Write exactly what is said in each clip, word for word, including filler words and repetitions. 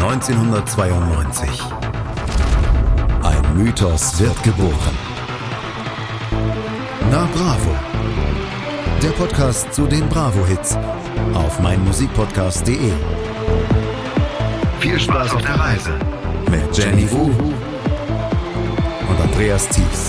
neunzehnhundertzweiundneunzig. Ein Mythos wird geboren. Na Bravo. Der Podcast zu den Bravo-Hits auf meinmusikpodcast punkt de. Viel Spaß auf der Reise mit Jenny Wu und Andreas Thies.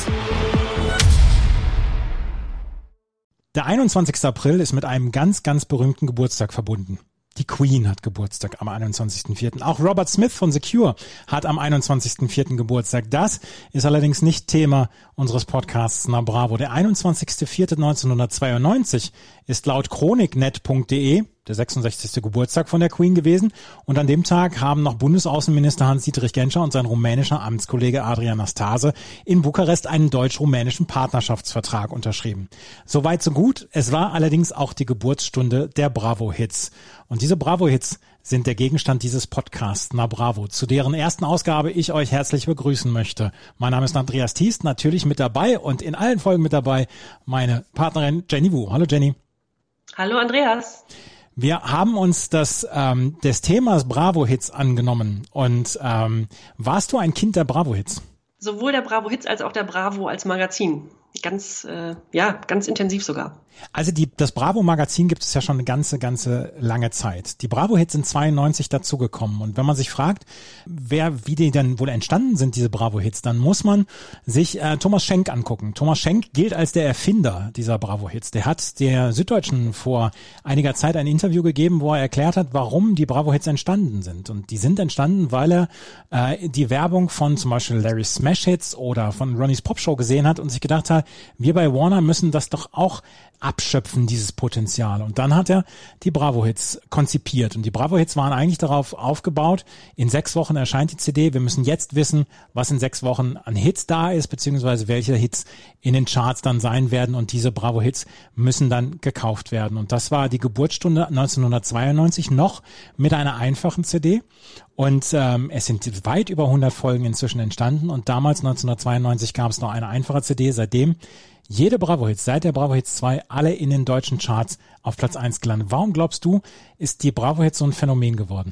Der einundzwanzigster April ist mit einem ganz, ganz berühmten Geburtstag verbunden. Die Queen hat Geburtstag am einundzwanzigsten vierten Auch Robert Smith von The Cure hat am einundzwanzigsten vierten Geburtstag. Das ist allerdings nicht Thema unseres Podcasts Na Bravo. Der einundzwanzigster vierte neunzehnhundertzweiundneunzig ist laut chroniknet punkt de der sechsundsechzigste Geburtstag von der Queen gewesen. Und an dem Tag haben noch Bundesaußenminister Hans-Dietrich Genscher und sein rumänischer Amtskollege Adrian Nastase in Bukarest einen deutsch-rumänischen Partnerschaftsvertrag unterschrieben. Soweit so gut. Es war allerdings auch die Geburtsstunde der Bravo-Hits. Und diese Bravo-Hits sind der Gegenstand dieses Podcasts Na Bravo, zu deren ersten Ausgabe ich euch herzlich begrüßen möchte. Mein Name ist Andreas Thies, natürlich mit dabei und in allen Folgen mit dabei meine Partnerin Jenny Wu. Hallo Jenny. Hallo Andreas. Wir haben uns das ähm, des Themas Bravo-Hits angenommen. Und ähm, warst du ein Kind der Bravo-Hits? Sowohl der Bravo-Hits als auch der Bravo als Magazin. Ganz, äh, ja, ganz intensiv sogar. Also die, das Bravo-Magazin gibt es ja schon eine ganze, ganze lange Zeit. Die Bravo-Hits sind zweiundneunzig dazugekommen. Und wenn man sich fragt, wer, wie die denn wohl entstanden sind, diese Bravo-Hits, dann muss man sich äh, Thomas Schenk angucken. Thomas Schenk gilt als der Erfinder dieser Bravo-Hits. Der hat der Süddeutschen vor einiger Zeit ein Interview gegeben, wo er erklärt hat, warum die Bravo-Hits entstanden sind. Und die sind entstanden, weil er äh, die Werbung von zum Beispiel Larry's Smash Hits oder von Ronnie's Pop Show gesehen hat und sich gedacht hat, wir bei Warner müssen das doch auch abschöpfen, dieses Potenzial. Und dann hat er die Bravo-Hits konzipiert. Und die Bravo-Hits waren eigentlich darauf aufgebaut, in sechs Wochen erscheint die C D. Wir müssen jetzt wissen, was in sechs Wochen an Hits da ist, beziehungsweise welche Hits in den Charts dann sein werden. Und diese Bravo-Hits müssen dann gekauft werden. Und das war die Geburtsstunde neunzehnhundertzweiundneunzig noch mit einer einfachen C D. Und ähm, es sind weit über hundert Folgen inzwischen entstanden. Und damals, neunzehnhundertzweiundneunzig, gab es noch eine einfache C D. Seitdem jede Bravo-Hits, seit der Bravo-Hits zwei, alle in den deutschen Charts auf Platz eins gelandet. Warum glaubst du, ist die Bravo-Hits so ein Phänomen geworden?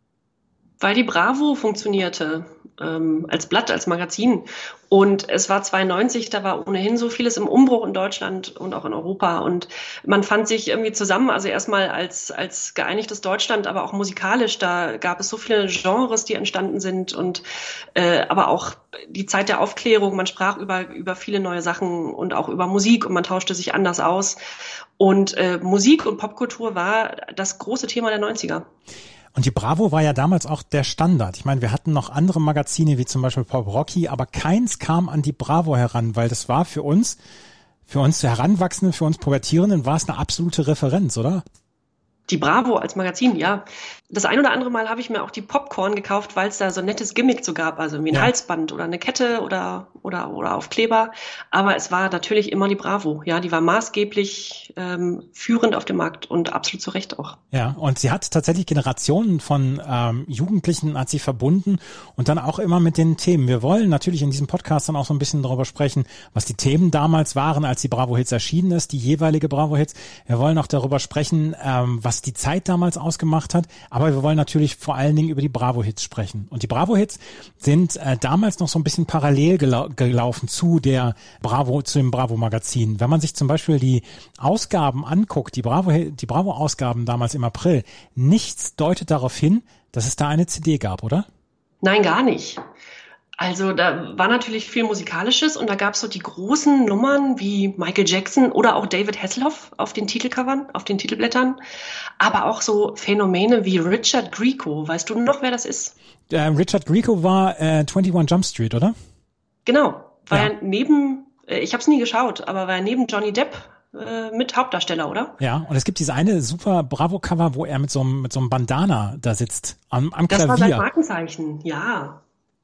Weil die Bravo funktionierte, ähm, als Blatt, als Magazin. Und es war zweiundneunzig, da war ohnehin so vieles im Umbruch in Deutschland und auch in Europa. Und man fand sich irgendwie zusammen, also erstmal als, als geeinigtes Deutschland, aber auch musikalisch. Da gab es so viele Genres, die entstanden sind und äh, aber auch die Zeit der Aufklärung. Man sprach über, über viele neue Sachen und auch über Musik und man tauschte sich anders aus. Und äh, Musik und Popkultur war das große Thema der neunziger. Und die Bravo war ja damals auch der Standard. Ich meine, wir hatten noch andere Magazine wie zum Beispiel Pop Rocky, aber keins kam an die Bravo heran, weil das war für uns, für uns Heranwachsenden, für uns Pubertierenden war es eine absolute Referenz, oder? Die Bravo als Magazin, ja. Das ein oder andere Mal habe ich mir auch die Popcorn gekauft, weil es da so ein nettes Gimmick so gab, also wie ein ja. Halsband oder eine Kette oder oder oder Aufkleber. Aber es war natürlich immer die Bravo, ja, die war maßgeblich ähm, führend auf dem Markt und absolut zu Recht auch. Ja, und sie hat tatsächlich Generationen von ähm, Jugendlichen hat sie verbunden und dann auch immer mit den Themen. Wir wollen natürlich in diesem Podcast dann auch so ein bisschen darüber sprechen, was die Themen damals waren, als die Bravo-Hits erschienen ist, die jeweilige Bravo-Hits. Wir wollen auch darüber sprechen, ähm, was die Zeit damals ausgemacht hat. Aber wir wollen natürlich vor allen Dingen über die Bravo-Hits sprechen. Und die Bravo-Hits sind äh, damals noch so ein bisschen parallel gelau- gelaufen zu der Bravo, zu dem Bravo-Magazin. Wenn man sich zum Beispiel die Ausgaben anguckt, die Bravo, die Bravo-Ausgaben damals im April, nichts deutet darauf hin, dass es da eine C D gab, oder? Nein, gar nicht. Also da war natürlich viel Musikalisches und da gab es so die großen Nummern wie Michael Jackson oder auch David Hasselhoff auf den Titelcovern, auf den Titelblättern, aber auch so Phänomene wie Richard Grieco. Weißt du noch, wer das ist? Äh, Richard Grieco war äh, einundzwanzig Jump Street, oder? Genau, war ja ja neben, äh, ich habe es nie geschaut, aber war ja neben Johnny Depp äh, mit Hauptdarsteller, oder? Ja, und es gibt dieses eine super Bravo-Cover, wo er mit so einem mit so einem Bandana da sitzt, am, am das Klavier. Das war sein Markenzeichen, ja.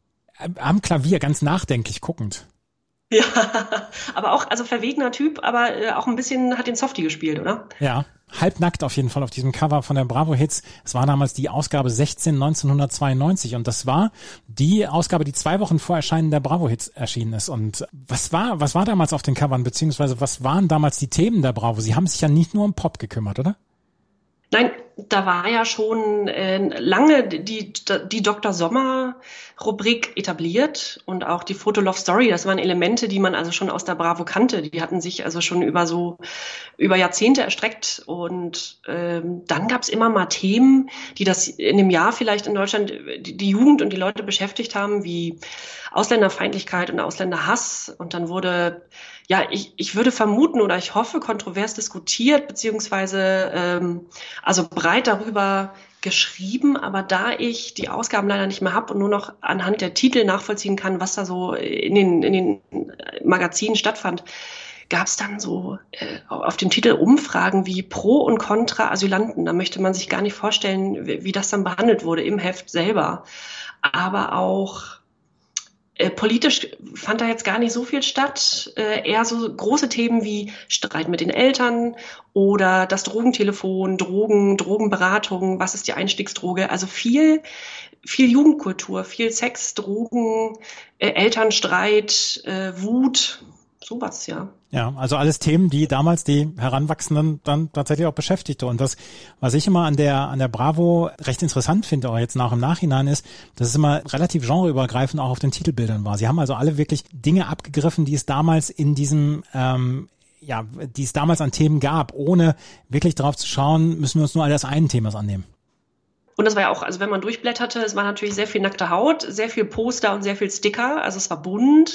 Am Klavier, ganz nachdenklich guckend. Ja, aber auch, also verwegener Typ, aber äh, auch ein bisschen hat den Softie gespielt, oder? Ja, halbnackt auf jeden Fall auf diesem Cover von der Bravo-Hits. Es war damals die Ausgabe sechzehn neunzehnhundertzweiundneunzig und das war die Ausgabe, die zwei Wochen vor Erscheinen der Bravo-Hits erschienen ist. Und was war, was war damals auf den Covern, beziehungsweise was waren damals die Themen der Bravo? Sie haben sich ja nicht nur um Pop gekümmert, oder? Nein, da war ja schon äh, lange die, die Doktor Sommer-Rubrik etabliert und auch die Foto-Love-Story. Das waren Elemente, die man also schon aus der Bravo kannte. Die hatten sich also schon über so über Jahrzehnte erstreckt. Und ähm, dann gab es immer mal Themen, die das in dem Jahr vielleicht in Deutschland die, die Jugend und die Leute beschäftigt haben, wie Ausländerfeindlichkeit und Ausländerhass. Und dann wurde, ja, ich, ich würde vermuten oder ich hoffe, kontrovers diskutiert, beziehungsweise ähm, also breit darüber geschrieben. Aber da ich die Ausgaben leider nicht mehr habe und nur noch anhand der Titel nachvollziehen kann, was da so in den, in den Magazinen stattfand, gab es dann so äh, auf dem Titel Umfragen wie Pro und Contra Asylanten. Da möchte man sich gar nicht vorstellen, wie, wie das dann behandelt wurde im Heft selber. Aber auch Äh, politisch fand da jetzt gar nicht so viel statt, äh, eher so große Themen wie Streit mit den Eltern oder das Drogentelefon, Drogen, Drogenberatung, was ist die Einstiegsdroge, also viel, viel Jugendkultur, viel Sex, Drogen, äh, Elternstreit, äh, Wut, sowas, ja. Ja, also alles Themen, die damals die Heranwachsenden dann tatsächlich auch beschäftigte. Und was, was ich immer an der, an der Bravo recht interessant finde, auch jetzt nach im Nachhinein ist, dass es immer relativ genreübergreifend auch auf den Titelbildern war. Sie haben also alle wirklich Dinge abgegriffen, die es damals in diesem, ähm, ja, die es damals an Themen gab, ohne wirklich darauf zu schauen, müssen wir uns nur all das einen Themas annehmen. Und das war ja auch, also wenn man durchblätterte, es war natürlich sehr viel nackte Haut, sehr viel Poster und sehr viel Sticker, also es war bunt.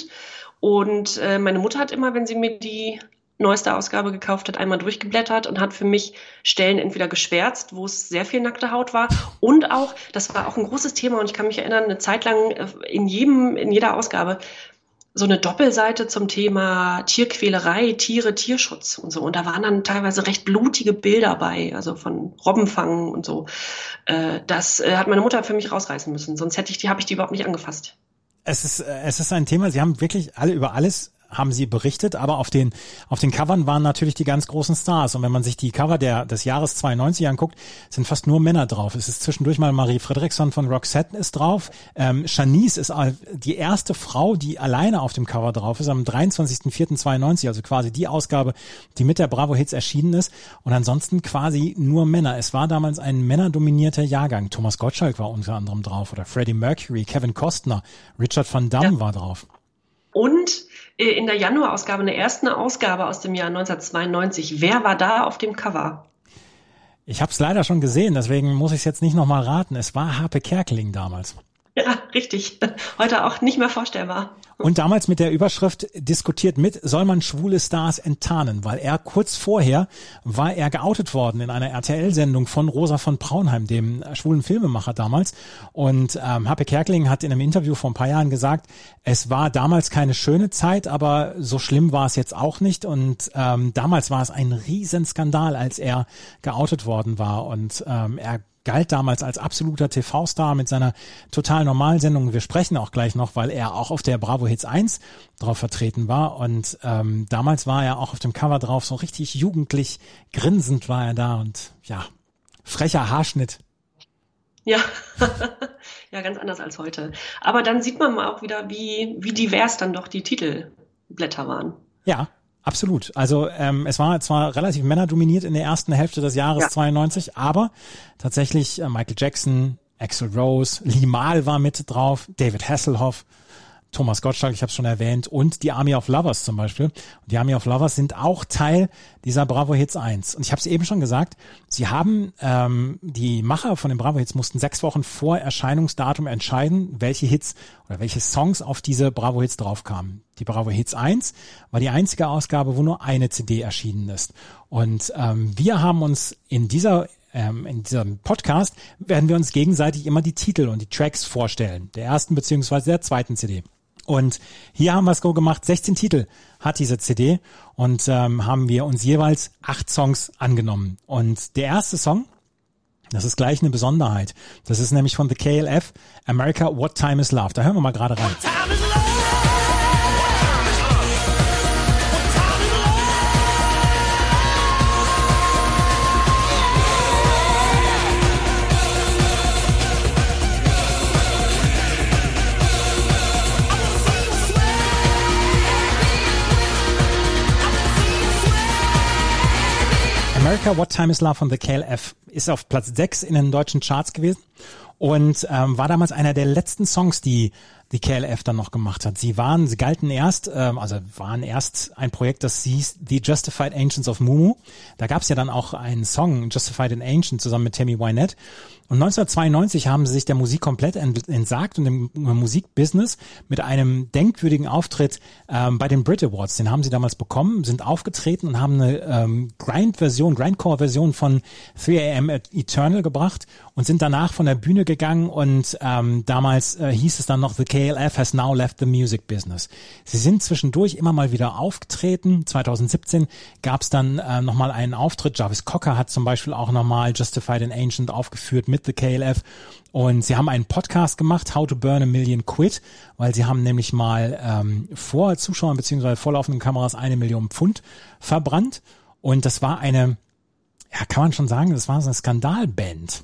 Und äh, meine Mutter hat immer, wenn sie mir die neueste Ausgabe gekauft hat, einmal durchgeblättert und hat für mich Stellen entweder geschwärzt, wo es sehr viel nackte Haut war, und auch, das war auch ein großes Thema und ich kann mich erinnern, eine Zeit lang in jedem, in jeder Ausgabe so eine Doppelseite zum Thema Tierquälerei, Tiere, Tierschutz und so. Und da waren dann teilweise recht blutige Bilder bei, also von Robbenfangen und so. Äh, das äh, hat meine Mutter für mich rausreißen müssen, sonst hätte ich die, habe ich die überhaupt nicht angefasst. Es ist, es ist ein Thema, Sie haben wirklich alle über alles haben Sie berichtet, aber auf den auf den Covern waren natürlich die ganz großen Stars. Und wenn man sich die Cover der des Jahres zweiundneunzig anguckt, sind fast nur Männer drauf. Es ist zwischendurch mal Marie Fredriksson von Roxette ist drauf. Ähm, Shanice ist die erste Frau, die alleine auf dem Cover drauf ist, am dreiundzwanzigster vierter zweiundneunzig, also quasi die Ausgabe, die mit der Bravo Hits erschienen ist. Und ansonsten quasi nur Männer. Es war damals ein männerdominierter Jahrgang. Thomas Gottschalk war unter anderem drauf oder Freddie Mercury, Kevin Costner, Richard van Damme ja. war drauf. Und in der Januarausgabe, in der ersten Ausgabe aus dem Jahr neunzehnhundertzweiundneunzig, wer war da auf dem Cover? Ich habe es leider schon gesehen, deswegen muss ich es jetzt nicht nochmal raten. Es war Harpe Kerkeling damals. Ja, richtig. Heute auch nicht mehr vorstellbar. Und damals mit der Überschrift diskutiert mit, soll man schwule Stars enttarnen? Weil er kurz vorher war er geoutet worden in einer R T L-Sendung von Rosa von Braunheim, dem schwulen Filmemacher damals. Und ähm, Harpe Kerkeling hat in einem Interview vor ein paar Jahren gesagt, es war damals keine schöne Zeit, aber so schlimm war es jetzt auch nicht. Und ähm, damals war es ein Riesenskandal, als er geoutet worden war. Und ähm, er galt damals als absoluter T V-Star mit seiner total normalen Sendung. Wir sprechen auch gleich noch, weil er auch auf der Bravo Hits eins drauf vertreten war. Und ähm, damals war er auch auf dem Cover drauf, so richtig jugendlich, grinsend war er da und ja, frecher Haarschnitt. Ja, ja, ganz anders als heute. Aber dann sieht man mal auch wieder, wie, wie divers dann doch die Titelblätter waren. Ja. Absolut. Also ähm, es war zwar relativ männerdominiert in der ersten Hälfte des Jahres ja. zweiundneunzig, aber tatsächlich äh, Michael Jackson, Axl Rose, Limahl war mit drauf, David Hasselhoff, Thomas Gottschalk, ich habe es schon erwähnt, und die Army of Lovers zum Beispiel. Und die Army of Lovers sind auch Teil dieser Bravo Hits eins. Und ich habe es eben schon gesagt, sie haben, ähm, die Macher von den Bravo Hits mussten sechs Wochen vor Erscheinungsdatum entscheiden, welche Hits oder welche Songs auf diese Bravo Hits draufkamen. Die Bravo Hits eins war die einzige Ausgabe, wo nur eine C D erschienen ist. Und ähm, wir haben uns in dieser ähm, in diesem Podcast werden wir uns gegenseitig immer die Titel und die Tracks vorstellen, der ersten beziehungsweise der zweiten C D. Und hier haben wir es so gemacht, sechzehn Titel hat diese C D und ähm, haben wir uns jeweils acht Songs angenommen. Und der erste Song, das ist gleich eine Besonderheit. Das ist nämlich von The K L F, America, What Time Is Love. Da hören wir mal gerade rein. America, What Time Is Love von The K L F ist auf Platz sechs in den deutschen Charts gewesen und ähm, war damals einer der letzten Songs, die die K L F dann noch gemacht hat. Sie waren, sie galten erst, ähm, also waren erst ein Projekt, das hieß The Justified Ancients of Mumu. Da gab es ja dann auch einen Song, Justified and Ancient, zusammen mit Tammy Wynette. Und neunzehnhundertzweiundneunzig haben sie sich der Musik komplett entsagt und dem Musikbusiness mit einem denkwürdigen Auftritt ähm, bei den Brit Awards. Den haben sie damals bekommen, sind aufgetreten und haben eine ähm, Grind-Version, Grindcore-Version von three a m Eternal gebracht und sind danach von der Bühne gegangen und ähm, damals äh, hieß es dann noch, The K L F has now left the music business. Sie sind zwischendurch immer mal wieder aufgetreten. zweitausendsiebzehn gab es dann äh, nochmal einen Auftritt. Jarvis Cocker hat zum Beispiel auch nochmal Justified and Ancient aufgeführt mit The K L F. Und sie haben einen Podcast gemacht, How to Burn a Million Quid, weil sie haben nämlich mal ähm, vor Zuschauern bzw. vorlaufenden Kameras eine Million Pfund verbrannt. Und das war eine, ja, kann man schon sagen, das war so eine Skandalband.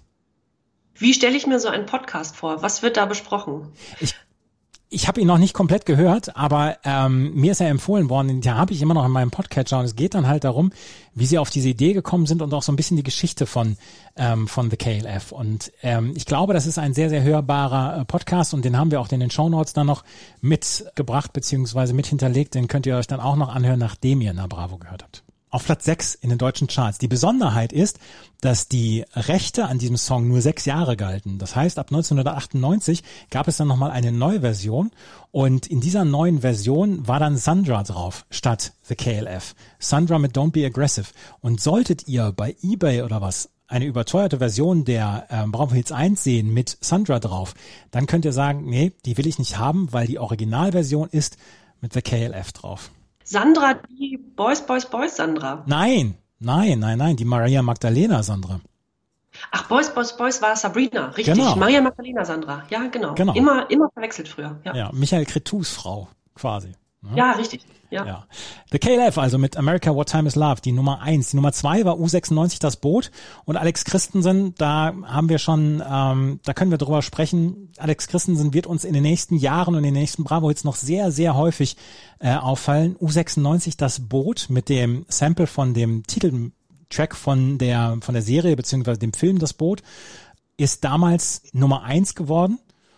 Wie stelle ich mir so einen Podcast vor? Was wird da besprochen? Ich Ich habe ihn noch nicht komplett gehört, aber ähm, mir ist er empfohlen worden, den habe ich immer noch in meinem Podcatcher und es geht dann halt darum, wie sie auf diese Idee gekommen sind und auch so ein bisschen die Geschichte von ähm, von The K L F. Und ähm, ich glaube, das ist ein sehr, sehr hörbarer äh, Podcast und den haben wir auch in den Shownotes dann noch mitgebracht beziehungsweise mit hinterlegt. Den könnt ihr euch dann auch noch anhören, nachdem ihr Na Bravo gehört habt. Auf Platz sechs in den deutschen Charts. Die Besonderheit ist, dass die Rechte an diesem Song nur sechs Jahre galten. Das heißt, ab neunzehnhundertachtundneunzig gab es dann nochmal eine neue Version und in dieser neuen Version war dann Sandra drauf statt The K L F. Sandra mit Don't Be Aggressive. Und solltet ihr bei eBay oder was eine überteuerte Version der ähm, Bravo Hits eins sehen mit Sandra drauf, dann könnt ihr sagen, nee, die will ich nicht haben, weil die Originalversion ist mit The K L F drauf. Sandra, die Boys, Boys, Boys Sandra. Nein, nein, nein, nein, die Maria Magdalena Sandra. Ach, Boys, Boys, Boys war Sabrina, richtig. Genau. Maria Magdalena Sandra, ja, genau. genau. Immer, immer verwechselt früher. Ja, ja Michael Cretus Frau quasi. Ne? Ja, richtig. Ja. ja. The K L F also mit America What Time Is Love, die Nummer eins. Die Nummer zwei war U sechsundneunzig Das Boot und Alex Christensen, da haben wir schon, ähm, da können wir drüber sprechen. Alex Christensen wird uns in den nächsten Jahren und in den nächsten Bravo-Hits noch sehr, sehr häufig äh, auffallen. U sechsundneunzig Das Boot mit dem Sample von dem Titeltrack von der, von der Serie beziehungsweise dem Film Das Boot ist damals Nummer eins geworden.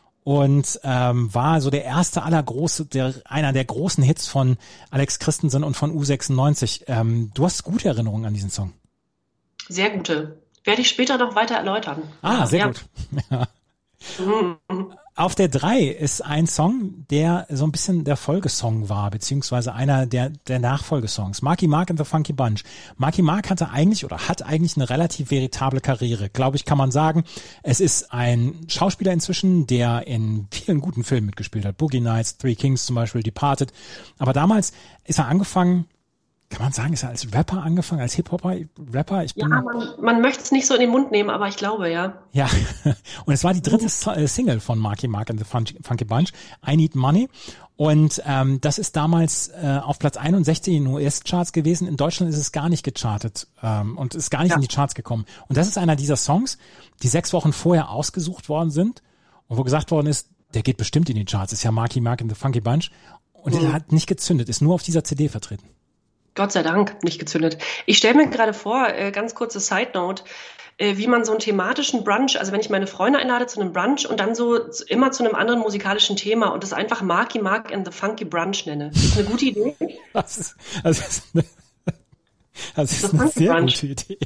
Und ähm, war so der erste aller große, der, einer der großen Hits von Alex Christensen und von U sechsundneunzig. Ähm, du hast gute Erinnerungen an diesen Song. Sehr gute. Werde ich später noch weiter erläutern. Ah, sehr ja. gut. Ja. Mhm. Auf der drei ist ein Song, der so ein bisschen der Folgesong war, beziehungsweise einer der, der Nachfolgesongs. Marky Mark and the Funky Bunch. Marky Mark hatte eigentlich oder hat eigentlich eine relativ veritable Karriere, glaube ich, kann man sagen. Es ist ein Schauspieler inzwischen, der in vielen guten Filmen mitgespielt hat. Boogie Nights, Three Kings zum Beispiel, Departed. Aber damals ist er angefangen, kann man sagen, ist er als Rapper angefangen, als Hip-Hopper, Rapper? Ich bin ja, man, man möchte es nicht so in den Mund nehmen, aber ich glaube, ja. Ja, und es war die dritte Single von Marky Mark and the Funky Bunch, I Need Money. Und ähm, das ist damals äh, auf Platz einundsechzig in den U S-Charts gewesen. In Deutschland ist es gar nicht gechartet ähm, und ist gar nicht ja. in die Charts gekommen. Und das ist einer dieser Songs, die sechs Wochen vorher ausgesucht worden sind und wo gesagt worden ist, der geht bestimmt in die Charts. Ist ja Marky Mark and the Funky Bunch. Und mhm. der hat nicht gezündet, ist nur auf dieser C D vertreten. Gott sei Dank nicht gezündet. Ich stelle mir gerade vor, äh, ganz kurze Side Note, äh, wie man so einen thematischen Brunch, also wenn ich meine Freunde einlade zu einem Brunch und dann so immer zu einem anderen musikalischen Thema und das einfach Marky Mark and the Funky Brunch nenne. Das ist eine gute Idee. Das ist, das ist eine, das ist eine sehr Brunch. Gute Idee.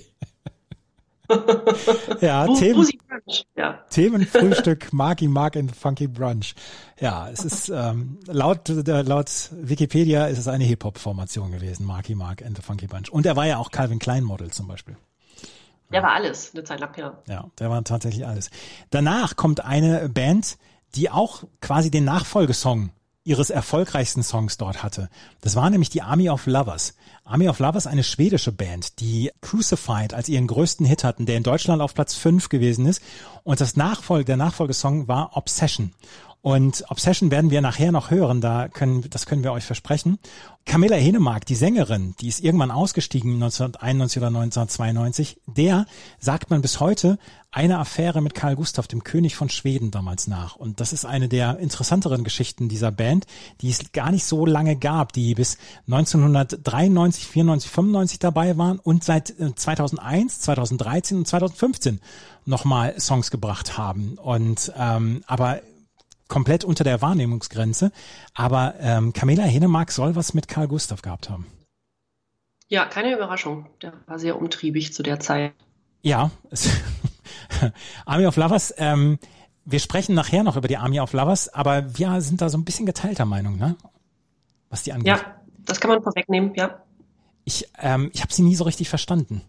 Ja, Bu- Themen, ja. Themenfrühstück, Marky Mark and the Funky Brunch. Ja, es ist ähm, laut äh, laut Wikipedia ist es eine Hip-Hop-Formation gewesen, Marky Mark and the Funky Bunch. Und er war ja auch Calvin Klein Model zum Beispiel. Der war alles, eine Zeit lang, ja. Ja, der war tatsächlich alles. Danach kommt eine Band, die auch quasi den Nachfolgesong ihres erfolgreichsten Songs dort hatte. Das war nämlich die Army of Lovers. Army of Lovers, eine schwedische Band, die Crucified als ihren größten Hit hatten, der in Deutschland auf Platz fünf gewesen ist. Und das Nachfolge, der Nachfolgesong war Obsession. Und Obsession werden wir nachher noch hören, da können, das können wir euch versprechen. Camilla Henemark, die Sängerin, die ist irgendwann ausgestiegen neunzehnhunderteinundneunzig oder neunzehnhundertzweiundneunzig. Der sagt man bis heute eine Affäre mit Carl Gustaf, dem König von Schweden, damals nach. Und das ist eine der interessanteren Geschichten dieser Band, die es gar nicht so lange gab, die bis neunzehnhundertdreiundneunzig, vierundneunzig, fünfundneunzig dabei waren und seit zweitausendeins, zweitausenddreizehn und zweitausendfünfzehn nochmal Songs gebracht haben. Und ähm, aber komplett unter der Wahrnehmungsgrenze. Aber ähm, Camilla Henemark soll was mit Carl Gustaf gehabt haben. Ja, keine Überraschung. Der war sehr umtriebig zu der Zeit. Ja, es Army of Lovers, ähm, wir sprechen nachher noch über die Army of Lovers, aber wir sind da so ein bisschen geteilter Meinung, ne? Was die angeht. Ja, das kann man vorwegnehmen, ja. Ich, ähm, ich habe sie nie so richtig verstanden.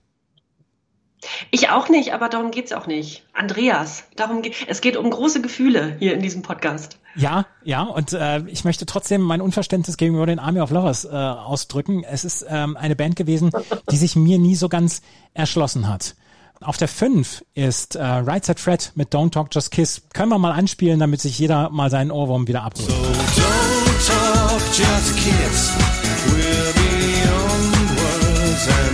Ich auch nicht, aber darum geht's auch nicht. Andreas, darum geht es geht um große Gefühle hier in diesem Podcast. Ja, ja, und äh, ich möchte trotzdem mein Unverständnis gegenüber den Army of Lovers äh, ausdrücken. Es ist ähm, eine Band gewesen, die sich mir nie so ganz erschlossen hat. Auf der fünf ist äh, Right Said Fred mit Don't Talk, Just Kiss. Können wir mal anspielen, damit sich jeder mal seinen Ohrwurm wieder abholt. So don't talk, just kiss. We're beyond words and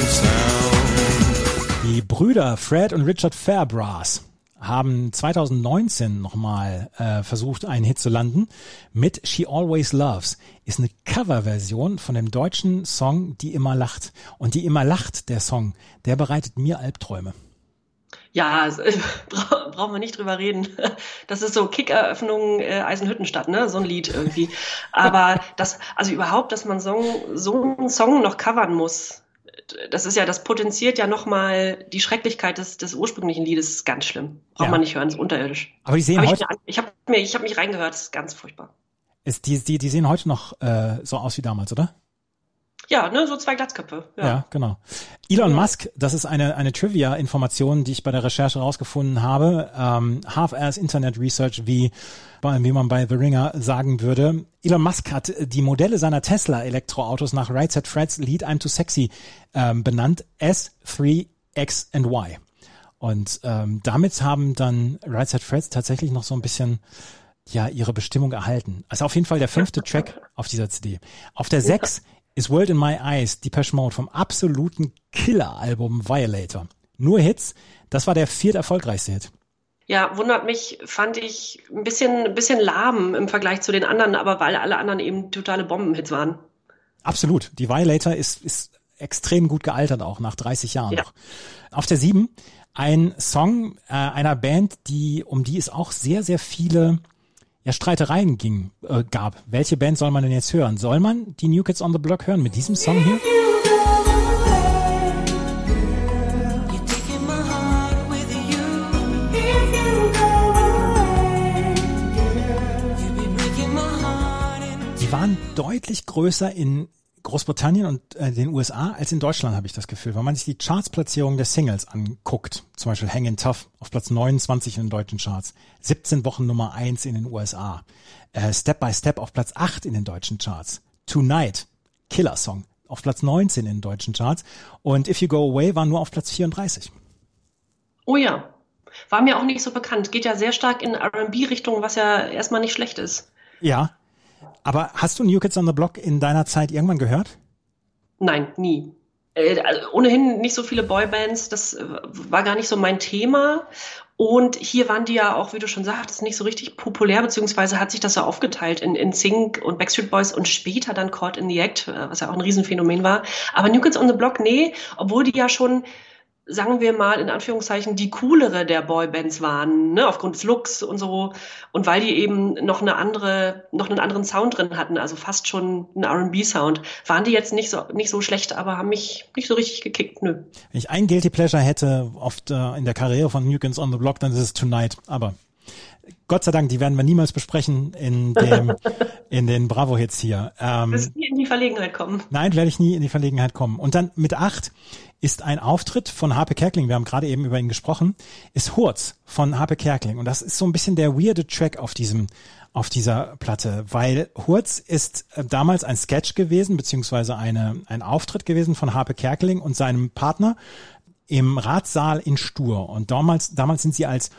sound. Die Brüder Fred und Richard Fairbrass haben zweitausendneunzehn nochmal äh, versucht, einen Hit zu landen mit She Always Loves. Ist eine Coverversion von dem deutschen Song Die immer lacht. Und Die immer lacht, der Song, der bereitet mir Albträume. Ja, bra- brauchen wir nicht drüber reden. Das ist so Kickeröffnung äh, Eisenhüttenstadt, ne? So ein Lied irgendwie. Aber das, also überhaupt, dass man so, so einen Song noch covern muss, das ist ja, das potenziert ja nochmal die Schrecklichkeit des, des ursprünglichen Liedes, ist ganz schlimm. Braucht ja. man nicht hören, ist unterirdisch. Aber die sehen hab heute... Ich, ich habe mir, ich habe mich reingehört, das ist ganz furchtbar. Ist die, die, die sehen heute noch äh, so aus wie damals, oder? Ja, ne, so zwei Glatzköpfe. Ja, ja genau. Elon ja. Musk, das ist eine eine Trivia-Information, die ich bei der Recherche rausgefunden habe. Ähm, Half-ass Internet Research, wie wie man bei The Ringer sagen würde. Elon Musk hat die Modelle seiner Tesla-Elektroautos nach Right Said Fred's Lied I'm Too Sexy ähm, benannt, S, drei, X und Y. Und ähm, damit haben dann Right Said Fred's tatsächlich noch so ein bisschen ja ihre Bestimmung erhalten. Also auf jeden Fall der fünfte Track auf dieser C D. Auf der sechs ist World in My Eyes, Depeche Mode vom absoluten Killer-Album Violator. Nur Hits, das war der viert erfolgreichste Hit. Ja, wundert mich, fand ich ein bisschen, ein bisschen lahm im Vergleich zu den anderen, aber weil alle anderen eben totale Bombenhits waren. Absolut. Die Violator ist, ist extrem gut gealtert auch, nach dreißig Jahren ja. noch. Auf der sieben ein Song äh, einer Band, die, um die es auch sehr, sehr viele ja, Streitereien ging, äh, gab. Welche Band soll man denn jetzt hören? Soll man die New Kids on the Block hören mit diesem Song hier? Die waren deutlich größer in Großbritannien und äh, den U S A als in Deutschland, habe ich das Gefühl. Wenn man sich die Chartsplatzierung der Singles anguckt, zum Beispiel Hangin' Tough auf Platz neunundzwanzig in den deutschen Charts, siebzehn Wochen Nummer eins in den U S A, äh, Step by Step auf Platz acht in den deutschen Charts, Tonight, Killer-Song, auf Platz neunzehn in den deutschen Charts und If You Go Away war nur auf Platz vierunddreißig. Oh ja, war mir auch nicht so bekannt. Geht ja sehr stark in R and B-Richtung, was ja erstmal nicht schlecht ist. Ja. Aber hast du New Kids on the Block in deiner Zeit irgendwann gehört? Nein, nie. Äh, also ohnehin nicht so viele Boybands, das äh, war gar nicht so mein Thema. Und hier waren die ja auch, wie du schon sagtest, nicht so richtig populär, beziehungsweise hat sich das so aufgeteilt in, in Sync und Backstreet Boys und später dann Caught in the Act, äh, was ja auch ein Riesenphänomen war. Aber New Kids on the Block, nee, obwohl die ja schon, sagen wir mal, in Anführungszeichen, die coolere der Boybands waren, ne, aufgrund des Looks und so. Und weil die eben noch eine andere, noch einen anderen Sound drin hatten, also fast schon einen R and B-Sound, waren die jetzt nicht so, nicht so schlecht, aber haben mich nicht so richtig gekickt, nö. Wenn ich ein Guilty Pleasure hätte, oft äh, in der Karriere von New Kids on the Block, dann ist es Tonight. Aber Gott sei Dank, die werden wir niemals besprechen in dem, in den Bravo-Hits hier. Ähm, du wirst nie in die Verlegenheit kommen. Nein, werde ich nie in die Verlegenheit kommen. Und dann mit acht ist ein Auftritt von Harpe Kerkeling, wir haben gerade eben über ihn gesprochen, ist Hurz von Harpe Kerkeling. Und das ist so ein bisschen der weirde Track auf diesem, auf dieser Platte, weil Hurz ist damals ein Sketch gewesen, beziehungsweise eine, ein Auftritt gewesen von Harpe Kerkeling und seinem Partner im Ratssaal in Stur. Und damals, damals sind sie als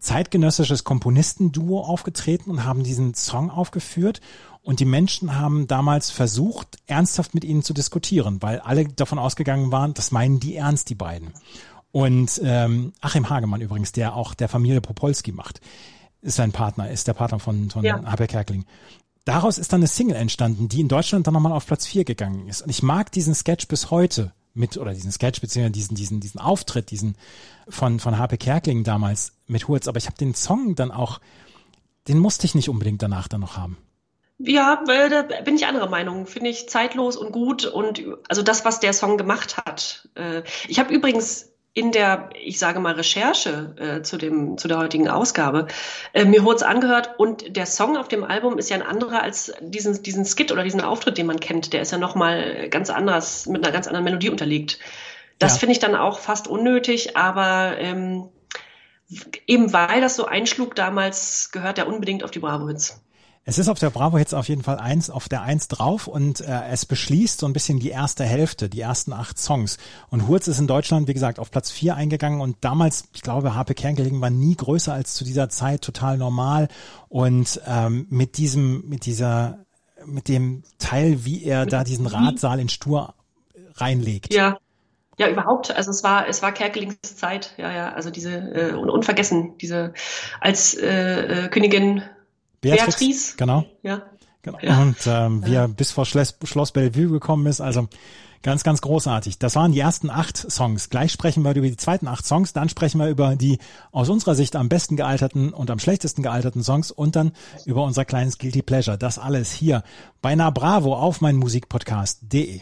zeitgenössisches Komponistenduo aufgetreten und haben diesen Song aufgeführt. Und die Menschen haben damals versucht, ernsthaft mit ihnen zu diskutieren, weil alle davon ausgegangen waren, das meinen die ernst, die beiden. Und ähm, Achim Hagemann übrigens, der auch der Familie Popolski macht, ist sein Partner, ist der Partner von, von ja. H P Kerkeling. Daraus ist dann eine Single entstanden, die in Deutschland dann nochmal auf Platz vier gegangen ist. Und ich mag diesen Sketch bis heute mit, oder diesen Sketch, beziehungsweise diesen, diesen, diesen Auftritt, diesen von, von H P Kerkeling damals mit Hurz. Aber ich habe den Song dann auch, den musste ich nicht unbedingt danach dann noch haben. Ja, da bin ich anderer Meinung. Finde ich zeitlos und gut und also das, was der Song gemacht hat. Ich habe übrigens in der, ich sage mal, Recherche äh, zu dem zu der heutigen Ausgabe äh, mir Hurz angehört und der Song auf dem Album ist ja ein anderer als diesen diesen Skit oder diesen Auftritt, den man kennt. Der ist ja nochmal ganz anders, mit einer ganz anderen Melodie unterlegt. Das ja. finde ich dann auch fast unnötig, aber ähm, eben weil das so einschlug damals, gehört er unbedingt auf die Bravo-Hits. Es ist auf der Bravo Hits auf jeden Fall eins, auf der Eins drauf und äh, es beschließt so ein bisschen die erste Hälfte, die ersten acht Songs. Und Hurz ist in Deutschland, wie gesagt, auf Platz vier eingegangen und damals, ich glaube, H P Kerkeling war nie größer als zu dieser Zeit, total normal. Und ähm, mit diesem, mit dieser, mit dem Teil, wie er da diesen Ratsaal in Stur reinlegt. Ja. Ja, überhaupt. Also es war, es war Kerkelings Zeit. Ja, ja. Also diese äh, unvergessen, diese als äh, äh, Königin Beatrix, Beatrice. Genau. Ja. genau. Ja. Und ähm, wie er bis vor Schloss, Schloss Bellevue gekommen ist, also ganz, ganz großartig. Das waren die ersten acht Songs. Gleich sprechen wir über die zweiten acht Songs, dann sprechen wir über die aus unserer Sicht am besten gealterten und am schlechtesten gealterten Songs und dann über unser kleines Guilty Pleasure. Das alles hier bei Na Bravo auf meinmusikpodcast punkt de.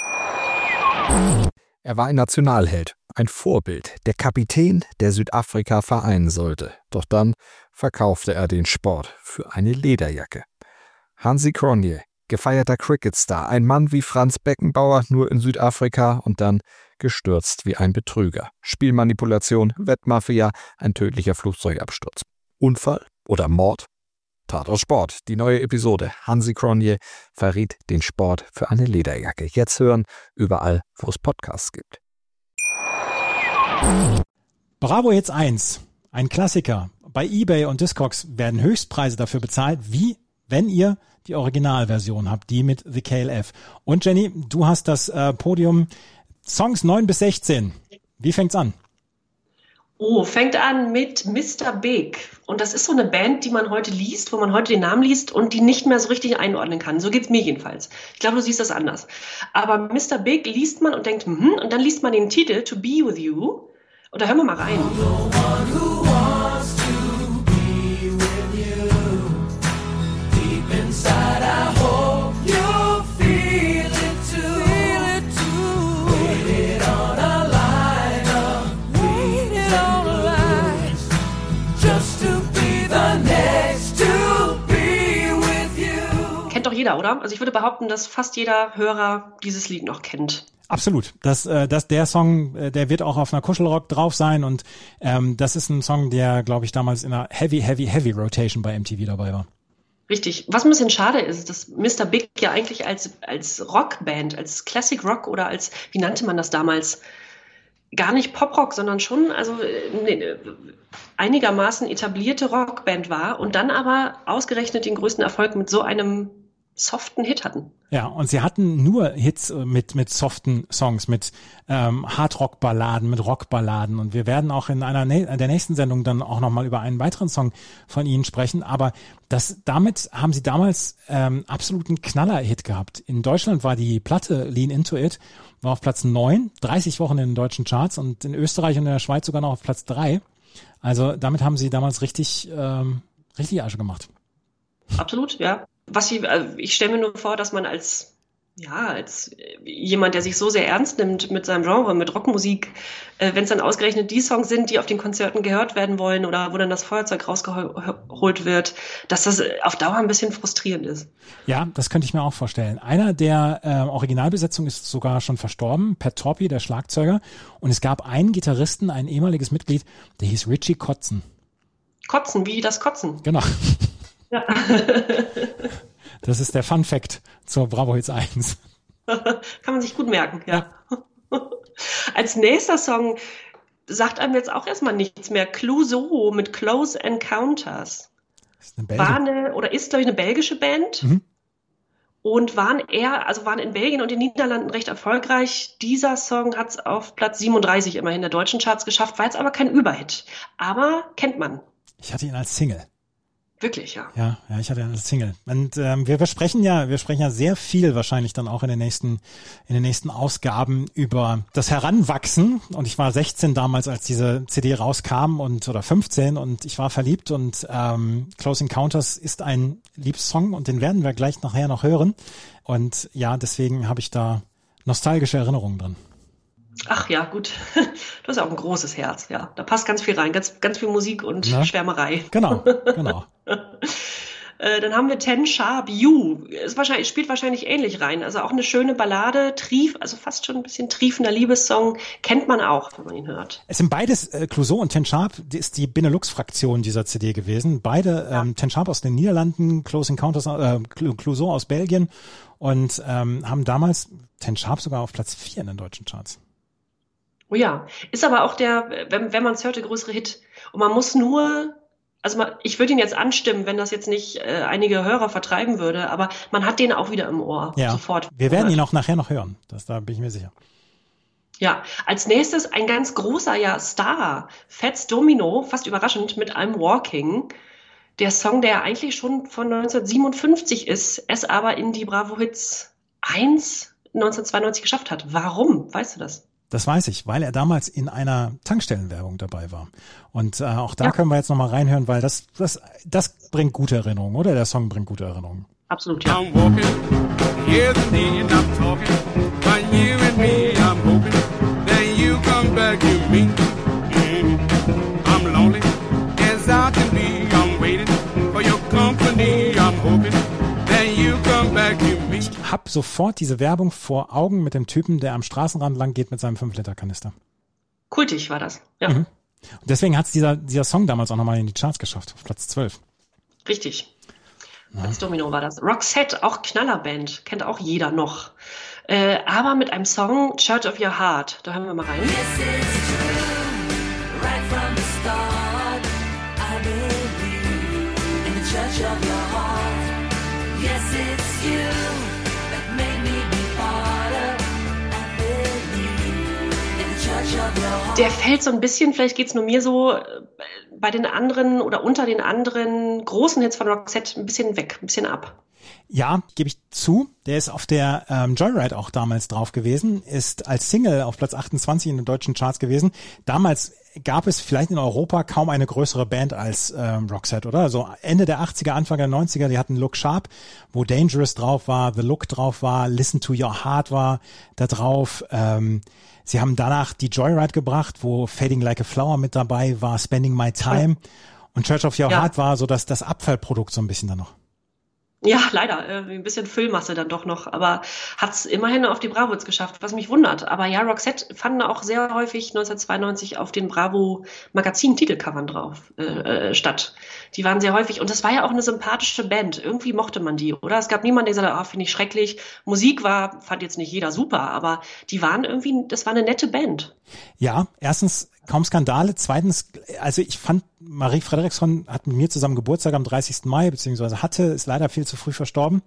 Er war ein Nationalheld, ein Vorbild, der Kapitän, der Südafrika vereinen sollte. Doch dann verkaufte er den Sport für eine Lederjacke. Hansi Cronje, gefeierter Cricketstar, ein Mann wie Franz Beckenbauer, nur in Südafrika und dann gestürzt wie ein Betrüger. Spielmanipulation, Wettmafia, ein tödlicher Flugzeugabsturz. Unfall oder Mord? Tatort Sport, die neue Episode. Hansi Cronje verriet den Sport für eine Lederjacke. Jetzt hören, überall, wo es Podcasts gibt. Bravo Hits eins, ein Klassiker. Bei eBay und Discogs werden Höchstpreise dafür bezahlt, wie wenn ihr die Originalversion habt, die mit The K L F. Und Jenny, du hast das äh, Podium Songs neun bis sechzehn. Wie fängt's an? Oh, fängt an mit Mister Big. Und das ist so eine Band, die man heute liest, wo man heute den Namen liest und die nicht mehr so richtig einordnen kann. So geht's mir jedenfalls. Ich glaube, du siehst das anders. Aber Mister Big liest man und denkt, hm, und dann liest man den Titel To Be With You. Und da hören wir mal rein. Kennt doch jeder, oder? Also ich würde behaupten, dass fast jeder Hörer dieses Lied noch kennt. Absolut. Das, äh, das, der Song, äh, der wird auch auf einer Kuschelrock drauf sein und ähm, das ist ein Song, der, glaube ich, damals in einer Heavy, Heavy, Heavy Rotation bei M T V dabei war. Richtig. Was ein bisschen schade ist, dass Mister Big ja eigentlich als, als Rockband, als Classic Rock oder als, wie nannte man das damals, gar nicht Poprock, sondern schon also ne, einigermaßen etablierte Rockband war und dann aber ausgerechnet den größten Erfolg mit so einem soften Hit hatten. Ja, und sie hatten nur Hits mit mit soften Songs, mit ähm, Hardrock-Balladen, mit Rockballaden und wir werden auch in einer der nächsten Sendung dann auch nochmal über einen weiteren Song von ihnen sprechen, aber das damit haben sie damals ähm, absoluten Knaller-Hit gehabt. In Deutschland war die Platte Lean Into It, war auf Platz neun, dreißig Wochen in den deutschen Charts und in Österreich und in der Schweiz sogar noch auf Platz drei. Also damit haben sie damals richtig ähm, richtig Asche gemacht. Absolut, ja. Was ich, ich stelle mir nur vor, dass man als, ja, als jemand, der sich so sehr ernst nimmt mit seinem Genre, mit Rockmusik, äh, wenn es dann ausgerechnet die Songs sind, die auf den Konzerten gehört werden wollen oder wo dann das Feuerzeug rausgeholt wird, dass das auf Dauer ein bisschen frustrierend ist. Ja, das könnte ich mir auch vorstellen. Einer der äh, Originalbesetzung ist sogar schon verstorben, Pat Torpey, der Schlagzeuger. Und es gab einen Gitarristen, ein ehemaliges Mitglied, der hieß Richie Kotzen. Kotzen, wie das Kotzen. Genau. Ja. Das ist der Fun Fact zur Bravo Hits eins. Kann man sich gut merken, ja. ja. Als nächster Song sagt einem jetzt auch erstmal nichts mehr. Clouseau mit Close Encounters. Ist eine war eine, oder ist, glaube ich, eine belgische Band. Mhm. Und waren eher, also waren in Belgien und den Niederlanden recht erfolgreich. Dieser Song hat es auf Platz siebenunddreißig immerhin der deutschen Charts geschafft, war jetzt aber kein Überhit. Aber kennt man. Ich hatte ihn als Single. Wirklich, ja. Ja, ja, ich hatte ihn als Single. Und ähm, wir, wir sprechen ja, wir sprechen ja sehr viel wahrscheinlich dann auch in den nächsten, in den nächsten Ausgaben über das Heranwachsen. Und ich war sechzehn damals, als diese C D rauskam und oder fünfzehn und ich war verliebt und ähm, Close Encounters ist ein Liebessong und den werden wir gleich nachher noch hören. Und ja, deswegen habe ich da nostalgische Erinnerungen drin. Ach ja, gut. Du hast ja auch ein großes Herz, ja. Da passt ganz viel rein, ganz, ganz viel Musik und Na? Schwärmerei. Genau, genau. äh, dann haben wir Ten Sharp You. Ist wahrscheinlich, spielt wahrscheinlich ähnlich rein. Also auch eine schöne Ballade, trief, also fast schon ein bisschen triefender Liebessong. Kennt man auch, wenn man ihn hört. Es sind beides, äh, Clouseau und Ten Sharp, die ist die Benelux-Fraktion dieser C D gewesen. Beide, ja. ähm, Ten Sharp aus den Niederlanden, Close Encounters, äh, Clouseau aus Belgien und ähm, haben damals Ten Sharp sogar auf Platz vier in den deutschen Charts. Oh ja, ist aber auch der, wenn, wenn man es hört, der größere Hit. Und man muss nur, also man, ich würde ihn jetzt anstimmen, wenn das jetzt nicht äh, einige Hörer vertreiben würde, aber man hat den auch wieder im Ohr, ja, sofort. Wir werden ihn auch nachher noch hören, das, da bin ich mir sicher. Ja, als nächstes ein ganz großer ja, Star, Fats Domino, fast überraschend, mit I'm Walking. Der Song, der eigentlich schon von neunzehnhundertsiebenundfünfzig ist, es aber in die Bravo Hits eins neunzehnhundertzweiundneunzig geschafft hat. Warum? Weißt du das? Das weiß ich, weil er damals in einer Tankstellenwerbung dabei war. Und äh, auch da ja. können wir jetzt nochmal reinhören, weil das, das, das bringt gute Erinnerungen, oder? Der Song bringt gute Erinnerungen. Absolut, ja. I'm walking, here's the knee and I'm talking. By you and me, I'm hoping that you come back to me. Mm-hmm. I'm lonely as I can be. I'm waiting for your company. I'm hoping that you come back to me. Ich hab sofort diese Werbung vor Augen mit dem Typen, der am Straßenrand lang geht mit seinem fünf Liter Kanister. Kultig war das, ja. Mhm. Und deswegen hat es dieser, dieser Song damals auch nochmal in die Charts geschafft, auf Platz zwölf. Richtig. Ja. Als Domino war das. Roxette, auch Knallerband, kennt auch jeder noch. Äh, aber mit einem Song, Church of Your Heart. Da hören wir mal rein. Yes, it's true. Right from the start, I believe in the Church of Your Heart. Yes, it's you. Der fällt so ein bisschen, vielleicht geht's nur mir so, bei den anderen oder unter den anderen großen Hits von Roxette ein bisschen weg, ein bisschen ab. Ja, gebe ich zu. Der ist auf der ähm, Joyride auch damals drauf gewesen, ist als Single auf Platz achtundzwanzig in den deutschen Charts gewesen. Damals gab es vielleicht in Europa kaum eine größere Band als ähm, Roxette, oder? Also Ende der achtziger, Anfang der neunziger, die hatten Look Sharp, wo Dangerous drauf war, The Look drauf war, Listen to Your Heart war da drauf. Ähm, sie haben danach die Joyride gebracht, wo Fading Like a Flower mit dabei war, Spending My Time. Und Church of Your ja. Heart war so das, das Abfallprodukt so ein bisschen dann noch. Ja, leider, äh, ein bisschen Füllmasse dann doch noch, aber hat's immerhin auf die Bravo Hits geschafft, was mich wundert. Aber ja, Roxette fanden auch sehr häufig neunzehnhundertzweiundneunzig auf den Bravo Magazin Titelcovern drauf äh, äh, statt. Die waren sehr häufig und das war ja auch eine sympathische Band. Irgendwie mochte man die, oder? Es gab niemanden, der gesagt hat, ah, finde ich schrecklich. Musik war, fand jetzt nicht jeder super, aber die waren irgendwie, das war eine nette Band. Ja, erstens kaum Skandale. Zweitens, also ich fand, Marie Fredriksson hat mit mir zusammen Geburtstag am dreißigsten Mai, beziehungsweise hatte, ist leider viel zu früh verstorben.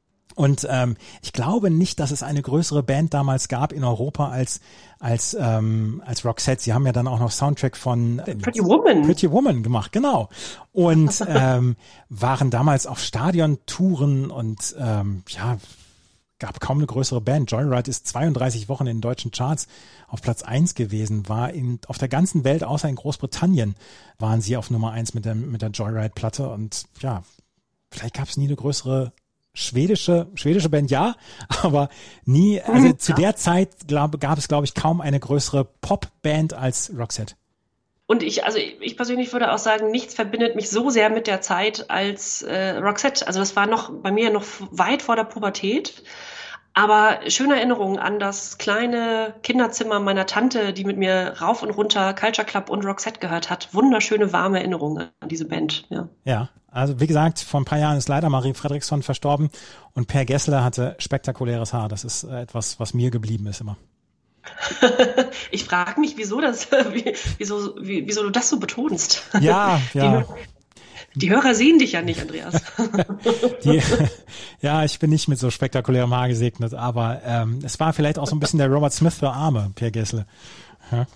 Und ähm, ich glaube nicht, dass es eine größere Band damals gab in Europa als als ähm, als Roxette. Sie haben ja dann auch noch Soundtrack von äh, Pretty Woman. Pretty Woman gemacht, genau. Und ähm, waren damals auf Stadiontouren und ähm, ja, gab kaum eine größere Band. Joyride ist zweiunddreißig Wochen in den deutschen Charts auf Platz eins gewesen, war in, auf der ganzen Welt, außer in Großbritannien, waren sie auf Nummer eins mit der, mit der Joyride-Platte und ja, vielleicht gab es nie eine größere schwedische, schwedische Band, ja, aber nie, also mhm, zu ja. der Zeit glaub, gab es, glaube ich, kaum eine größere Popband als Roxette. Und ich, also ich persönlich würde auch sagen, nichts verbindet mich so sehr mit der Zeit als äh, Roxette. Also das war noch bei mir noch weit vor der Pubertät. Aber schöne Erinnerungen an das kleine Kinderzimmer meiner Tante, die mit mir rauf und runter Culture Club und Roxette gehört hat. Wunderschöne, warme Erinnerungen an diese Band. Ja, ja, also wie gesagt, vor ein paar Jahren ist leider Marie Fredriksson verstorben und Per Gessler hatte spektakuläres Haar. Das ist etwas, was mir geblieben ist immer. Ich frage mich, wieso das, wieso, wieso du das so betonst. Ja, ja. Die, die Hörer sehen dich ja nicht, Andreas. Die, ja, ich bin nicht mit so spektakulärem Haar gesegnet, aber ähm, es war vielleicht auch so ein bisschen der Robert Smith für Arme, Pierre Gessle. Ja.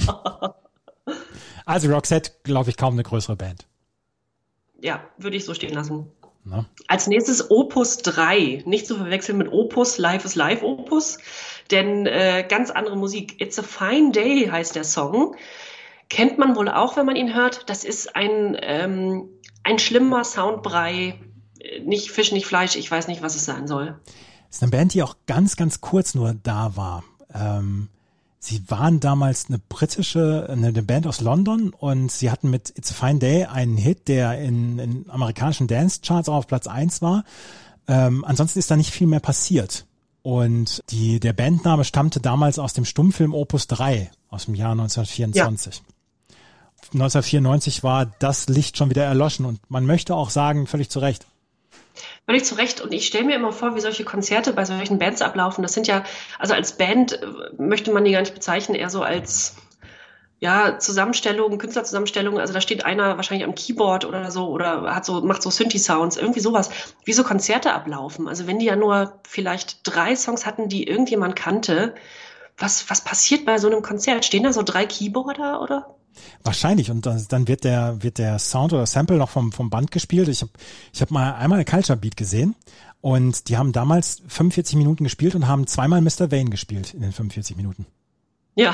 Also Roxette, glaube ich, kaum eine größere Band. Ja, würde ich so stehen lassen. Na? Als nächstes Opus drei, nicht zu verwechseln mit Opus, Live is Live Opus, denn äh, ganz andere Musik. It's a Fine Day heißt der Song. Kennt man wohl auch, wenn man ihn hört. Das ist ein, ähm, ein schlimmer Soundbrei, nicht Fisch, nicht Fleisch, ich weiß nicht, was es sein soll. Das ist eine Band, die auch ganz, ganz kurz nur da war. Ähm, sie waren damals eine britische, eine Band aus London und sie hatten mit It's a Fine Day einen Hit, der in, in amerikanischen Dance-Charts auch auf Platz eins war. Ähm, ansonsten ist da nicht viel mehr passiert. Und die, der Bandname stammte damals aus dem Stummfilm Opus drei aus dem Jahr neunzehnhundertvierundzwanzig. Ja. neunzehnhundertvierundneunzig war das Licht schon wieder erloschen und man möchte auch sagen, völlig zu Recht. Völlig zu Recht. Und ich stelle mir immer vor, wie solche Konzerte bei solchen Bands ablaufen. Das sind ja, also als Band möchte man die gar nicht bezeichnen, eher so als ja Zusammenstellung, Künstlerzusammenstellung. Also da steht einer wahrscheinlich am Keyboard oder so oder hat so macht so Synthi-Sounds, irgendwie sowas. Wie so Konzerte ablaufen. Also wenn die ja nur vielleicht drei Songs hatten, die irgendjemand kannte, was was passiert bei so einem Konzert? Stehen da so drei Keyboarder oder? Wahrscheinlich und dann wird der wird der Sound oder Sample noch vom vom Band gespielt. Ich habe ich habe mal einmal eine Culture Beat gesehen und die haben damals fünfundvierzig Minuten gespielt und haben zweimal Mister Wayne gespielt in den fünfundvierzig Minuten. Ja.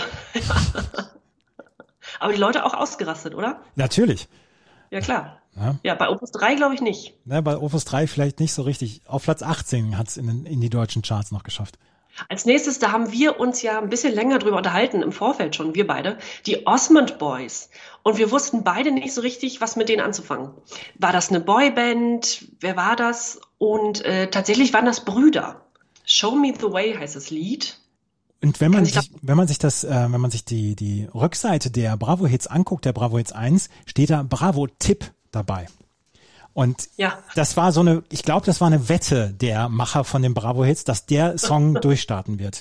Aber die Leute auch ausgerastet, oder? Natürlich. Ja, klar. Ja, ja bei Opus drei glaube ich nicht. Ja, bei Opus drei vielleicht nicht so richtig. Auf Platz achtzehn hat es in, in die deutschen Charts noch geschafft. Als nächstes, da haben wir uns ja ein bisschen länger drüber unterhalten, im Vorfeld schon, wir beide, die Osmond Boys. Und wir wussten beide nicht so richtig, was mit denen anzufangen. War das eine Boyband? Wer war das? Und äh, tatsächlich waren das Brüder. Show Me the Way heißt das Lied. Und wenn man sich, wenn man sich das, äh, wenn man sich die, die Rückseite der Bravo Hits anguckt, der Bravo Hits eins, steht da Bravo Tipp dabei. Und ja. Das war so eine, ich glaube, das war eine Wette der Macher von den Bravo Hits, dass der Song durchstarten wird.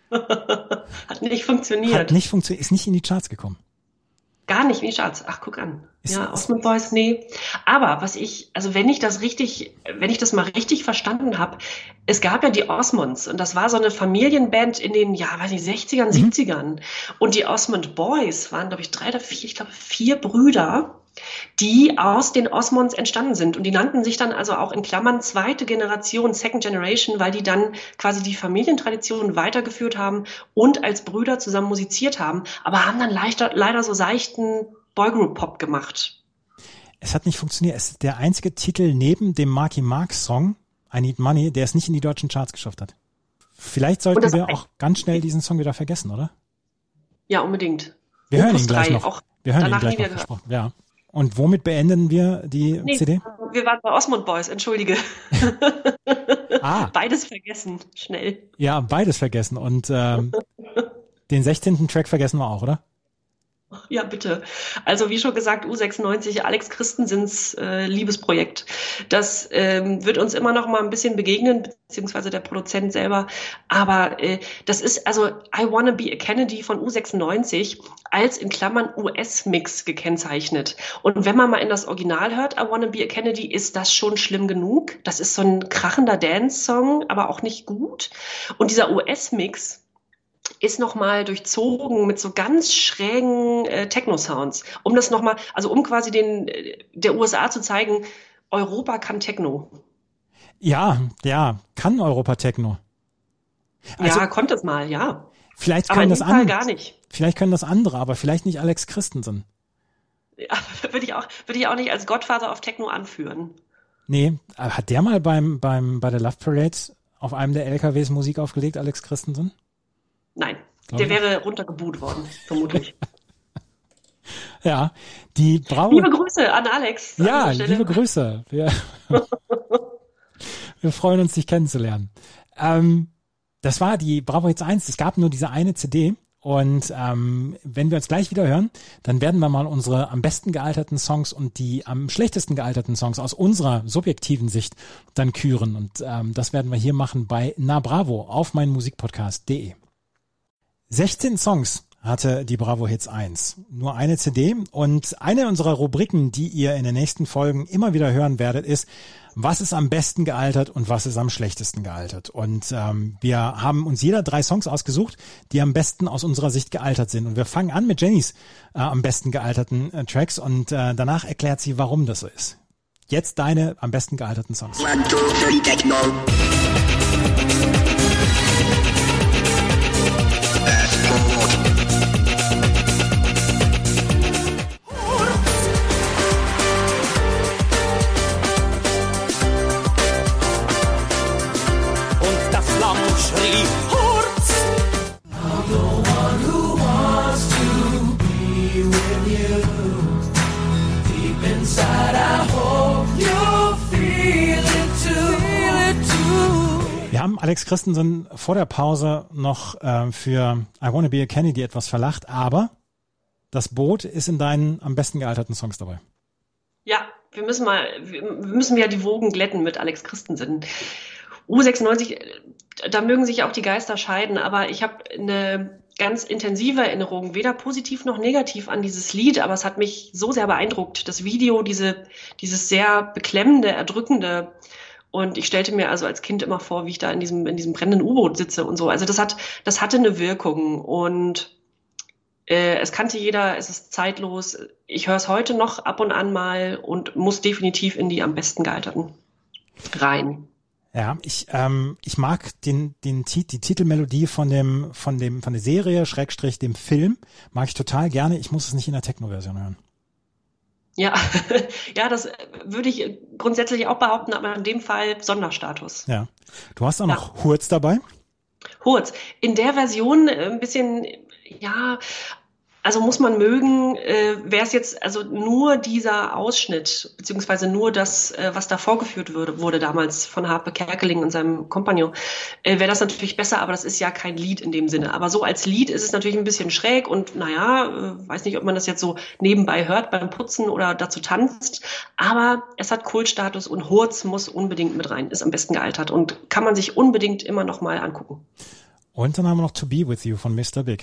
Hat nicht funktioniert. Hat nicht funktioniert, ist nicht in die Charts gekommen. Gar nicht in die Charts. Ach, guck an. Ist, ja, Osmond Boys, nee. Aber was ich, also wenn ich das richtig, wenn ich das mal richtig verstanden habe, es gab ja die Osmonds und das war so eine Familienband in den, ja, weiß nicht, sechzigern, mhm. siebzigern. Und die Osmond Boys waren, glaube ich, drei oder vier, ich glaube, vier Brüder, die aus den Osmonds entstanden sind. Und die nannten sich dann also auch in Klammern zweite Generation, Second Generation, weil die dann quasi die Familientradition weitergeführt haben und als Brüder zusammen musiziert haben, aber haben dann leider, leider so seichten Boygroup-Pop gemacht. Es hat nicht funktioniert. Es ist der einzige Titel neben dem Marky Mark Song, I Need Money, der es nicht in die deutschen Charts geschafft hat. Vielleicht sollten wir auch ganz schnell diesen Song wieder vergessen, oder? Ja, unbedingt. Wir hören ihn gleich noch. Auch wir hören ihn gleich noch, versprochen. Ja. Und womit beenden wir die nee, C D? Wir waren bei Osmond Boys, entschuldige. ah. Beides vergessen, schnell. Ja, beides vergessen. Und ähm, den sechzehnten Track vergessen wir auch, oder? Ja, bitte. Also wie schon gesagt, U sechsundneunzig, Alex Christensens äh, Liebesprojekt. Das ähm, wird uns immer noch mal ein bisschen begegnen, beziehungsweise der Produzent selber. Aber äh, das ist also I Wanna Be a Kennedy von U sechsundneunzig als in Klammern U S-Mix gekennzeichnet. Und wenn man mal in das Original hört, I Wanna Be a Kennedy, ist das schon schlimm genug. Das ist so ein krachender Dance-Song, aber auch nicht gut. Und dieser U S-Mix ist nochmal durchzogen mit so ganz schrägen äh, Techno-Sounds. Um das nochmal, also um quasi den der U S A zu zeigen, Europa kann Techno. Ja, ja, kann Europa Techno. Also, ja, konnte es mal, ja. Vielleicht können das andere gar nicht. Vielleicht können das andere, aber vielleicht nicht Alex Christensen. Ja, würde ich auch, würde ich auch nicht als Godfather of Techno anführen. Nee, hat der mal beim beim bei der Love Parade auf einem der L K Ws Musik aufgelegt, Alex Christensen? Nein, Glaub der ich. wäre runtergeboot worden, vermutlich. Ja, die Bravo... Liebe Grüße an Alex. Ja, an liebe Grüße. Wir, wir freuen uns, dich kennenzulernen. Ähm, das war die Bravo Hits eins. Es gab nur diese eine C D. Und ähm, wenn wir uns gleich wieder hören, dann werden wir mal unsere am besten gealterten Songs und die am schlechtesten gealterten Songs aus unserer subjektiven Sicht dann küren. Und ähm, das werden wir hier machen bei Na Bravo auf meinmusikpodcast punkt de. sechzehn Songs hatte die Bravo Hits eins. Nur eine C D und eine unserer Rubriken, die ihr in den nächsten Folgen immer wieder hören werdet, ist, was ist am besten gealtert und was ist am schlechtesten gealtert. Und ähm, wir haben uns jeder drei Songs ausgesucht, die am besten aus unserer Sicht gealtert sind. Und wir fangen an mit Jennys äh, am besten gealterten äh, Tracks und äh, danach erklärt sie, warum das so ist. Jetzt deine am besten gealterten Songs. One, two, three, techno. Wir haben Alex Christensen vor der Pause noch äh, für I Wanna Be a Kennedy etwas verlacht, aber das Boot ist in deinen am besten gealterten Songs dabei. Ja, wir müssen mal, wir müssen ja die Wogen glätten mit Alex Christensen. U sechsundneunzig, da mögen sich auch die Geister scheiden, aber ich habe eine ganz intensive Erinnerung, weder positiv noch negativ an dieses Lied, aber es hat mich so sehr beeindruckt. Das Video, diese, dieses sehr beklemmende, erdrückende. Und ich stellte mir also als Kind immer vor, wie ich da in diesem, in diesem brennenden U-Boot sitze und so. Also das hat, das hatte eine Wirkung und äh, es kannte jeder, es ist zeitlos. Ich höre es heute noch ab und an mal und muss definitiv in die am besten gealterten rein. Ja, ich ähm, ich mag den den die Titelmelodie von dem von dem von der Serie Schrägstrich dem Film mag ich total gerne. Ich muss es nicht in der Techno-Version hören. Ja, ja, das würde ich grundsätzlich auch behaupten, aber in dem Fall Sonderstatus. Ja, du hast auch ja. noch Hurz dabei. Hurz, in der Version ein bisschen, ja, also muss man mögen, äh, wäre es jetzt also nur dieser Ausschnitt, beziehungsweise nur das, äh, was da vorgeführt wurde, wurde damals von Harpe Kerkeling und seinem Kompagnon, äh, wäre das natürlich besser, aber das ist ja kein Lied in dem Sinne. Aber so als Lied ist es natürlich ein bisschen schräg und naja, äh, weiß nicht, ob man das jetzt so nebenbei hört beim Putzen oder dazu tanzt, aber es hat Kultstatus und Hurz muss unbedingt mit rein, ist am besten gealtert und kann man sich unbedingt immer noch mal angucken. Und dann haben wir noch To Be With You von Mister Big.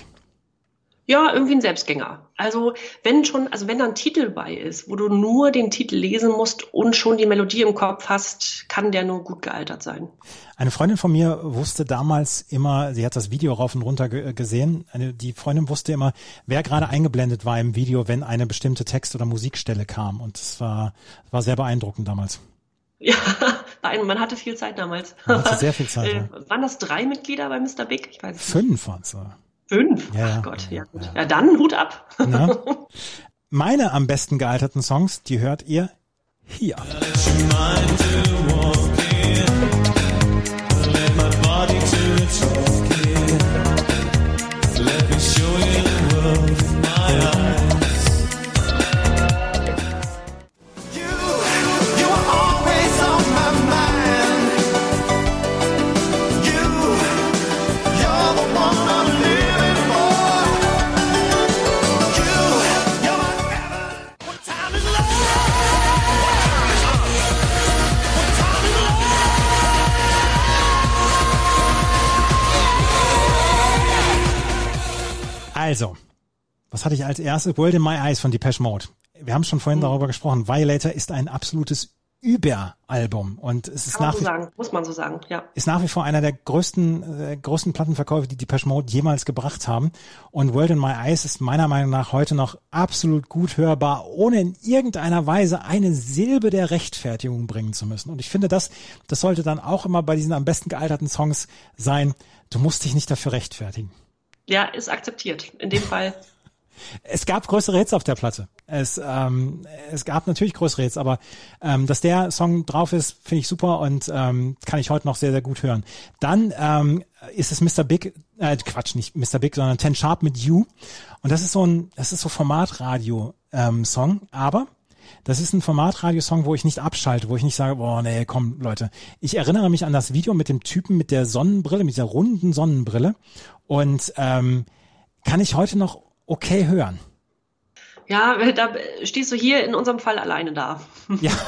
Ja, irgendwie ein Selbstgänger. Also wenn schon, also wenn da ein Titel bei ist, wo du nur den Titel lesen musst und schon die Melodie im Kopf hast, kann der nur gut gealtert sein. Eine Freundin von mir wusste damals immer, sie hat das Video rauf und runter ge- gesehen, eine, die Freundin wusste immer, wer gerade eingeblendet war im Video, wenn eine bestimmte Text- oder Musikstelle kam. Und das war, war sehr beeindruckend damals. Ja, man hatte viel Zeit damals. Man hatte sehr viel Zeit. Ja. Waren das drei Mitglieder bei Mister Big? Ich weiß es nicht. Fünf waren es. Fünf? Ja, Ach Gott, ja, ja gut. Ja, dann Hut ab. Na? Meine am besten gealterten Songs, die hört ihr hier. Also, was hatte ich als erstes? World in My Eyes von Depeche Mode. Wir haben schon vorhin mhm. darüber gesprochen. Violator ist ein absolutes Überalbum und es ist Kann man nach so wie, sagen, muss man so sagen, ja. Ist nach wie vor einer der größten äh, größten Plattenverkäufe, die Depeche Mode jemals gebracht haben. Und World in My Eyes ist meiner Meinung nach heute noch absolut gut hörbar, ohne in irgendeiner Weise eine Silbe der Rechtfertigung bringen zu müssen. Und ich finde, das das sollte dann auch immer bei diesen am besten gealterten Songs sein. Du musst dich nicht dafür rechtfertigen. Ja, ist akzeptiert. In dem Fall. Es gab größere Hits auf der Platte. Es, ähm, es gab natürlich größere Hits, aber ähm, dass der Song drauf ist, finde ich super und ähm, kann ich heute noch sehr, sehr gut hören. Dann ähm, ist es Mister Big, äh, Quatsch, nicht Mister Big, sondern Ten Sharp mit You. Und das ist so ein, das ist so Formatradio-Song, ähm, aber das ist ein Formatradiosong, wo ich nicht abschalte, wo ich nicht sage, boah, nee, komm, Leute. Ich erinnere mich an das Video mit dem Typen mit der Sonnenbrille, mit dieser runden Sonnenbrille und ähm, kann ich heute noch okay hören. Ja, da stehst du hier in unserem Fall alleine da. Ja,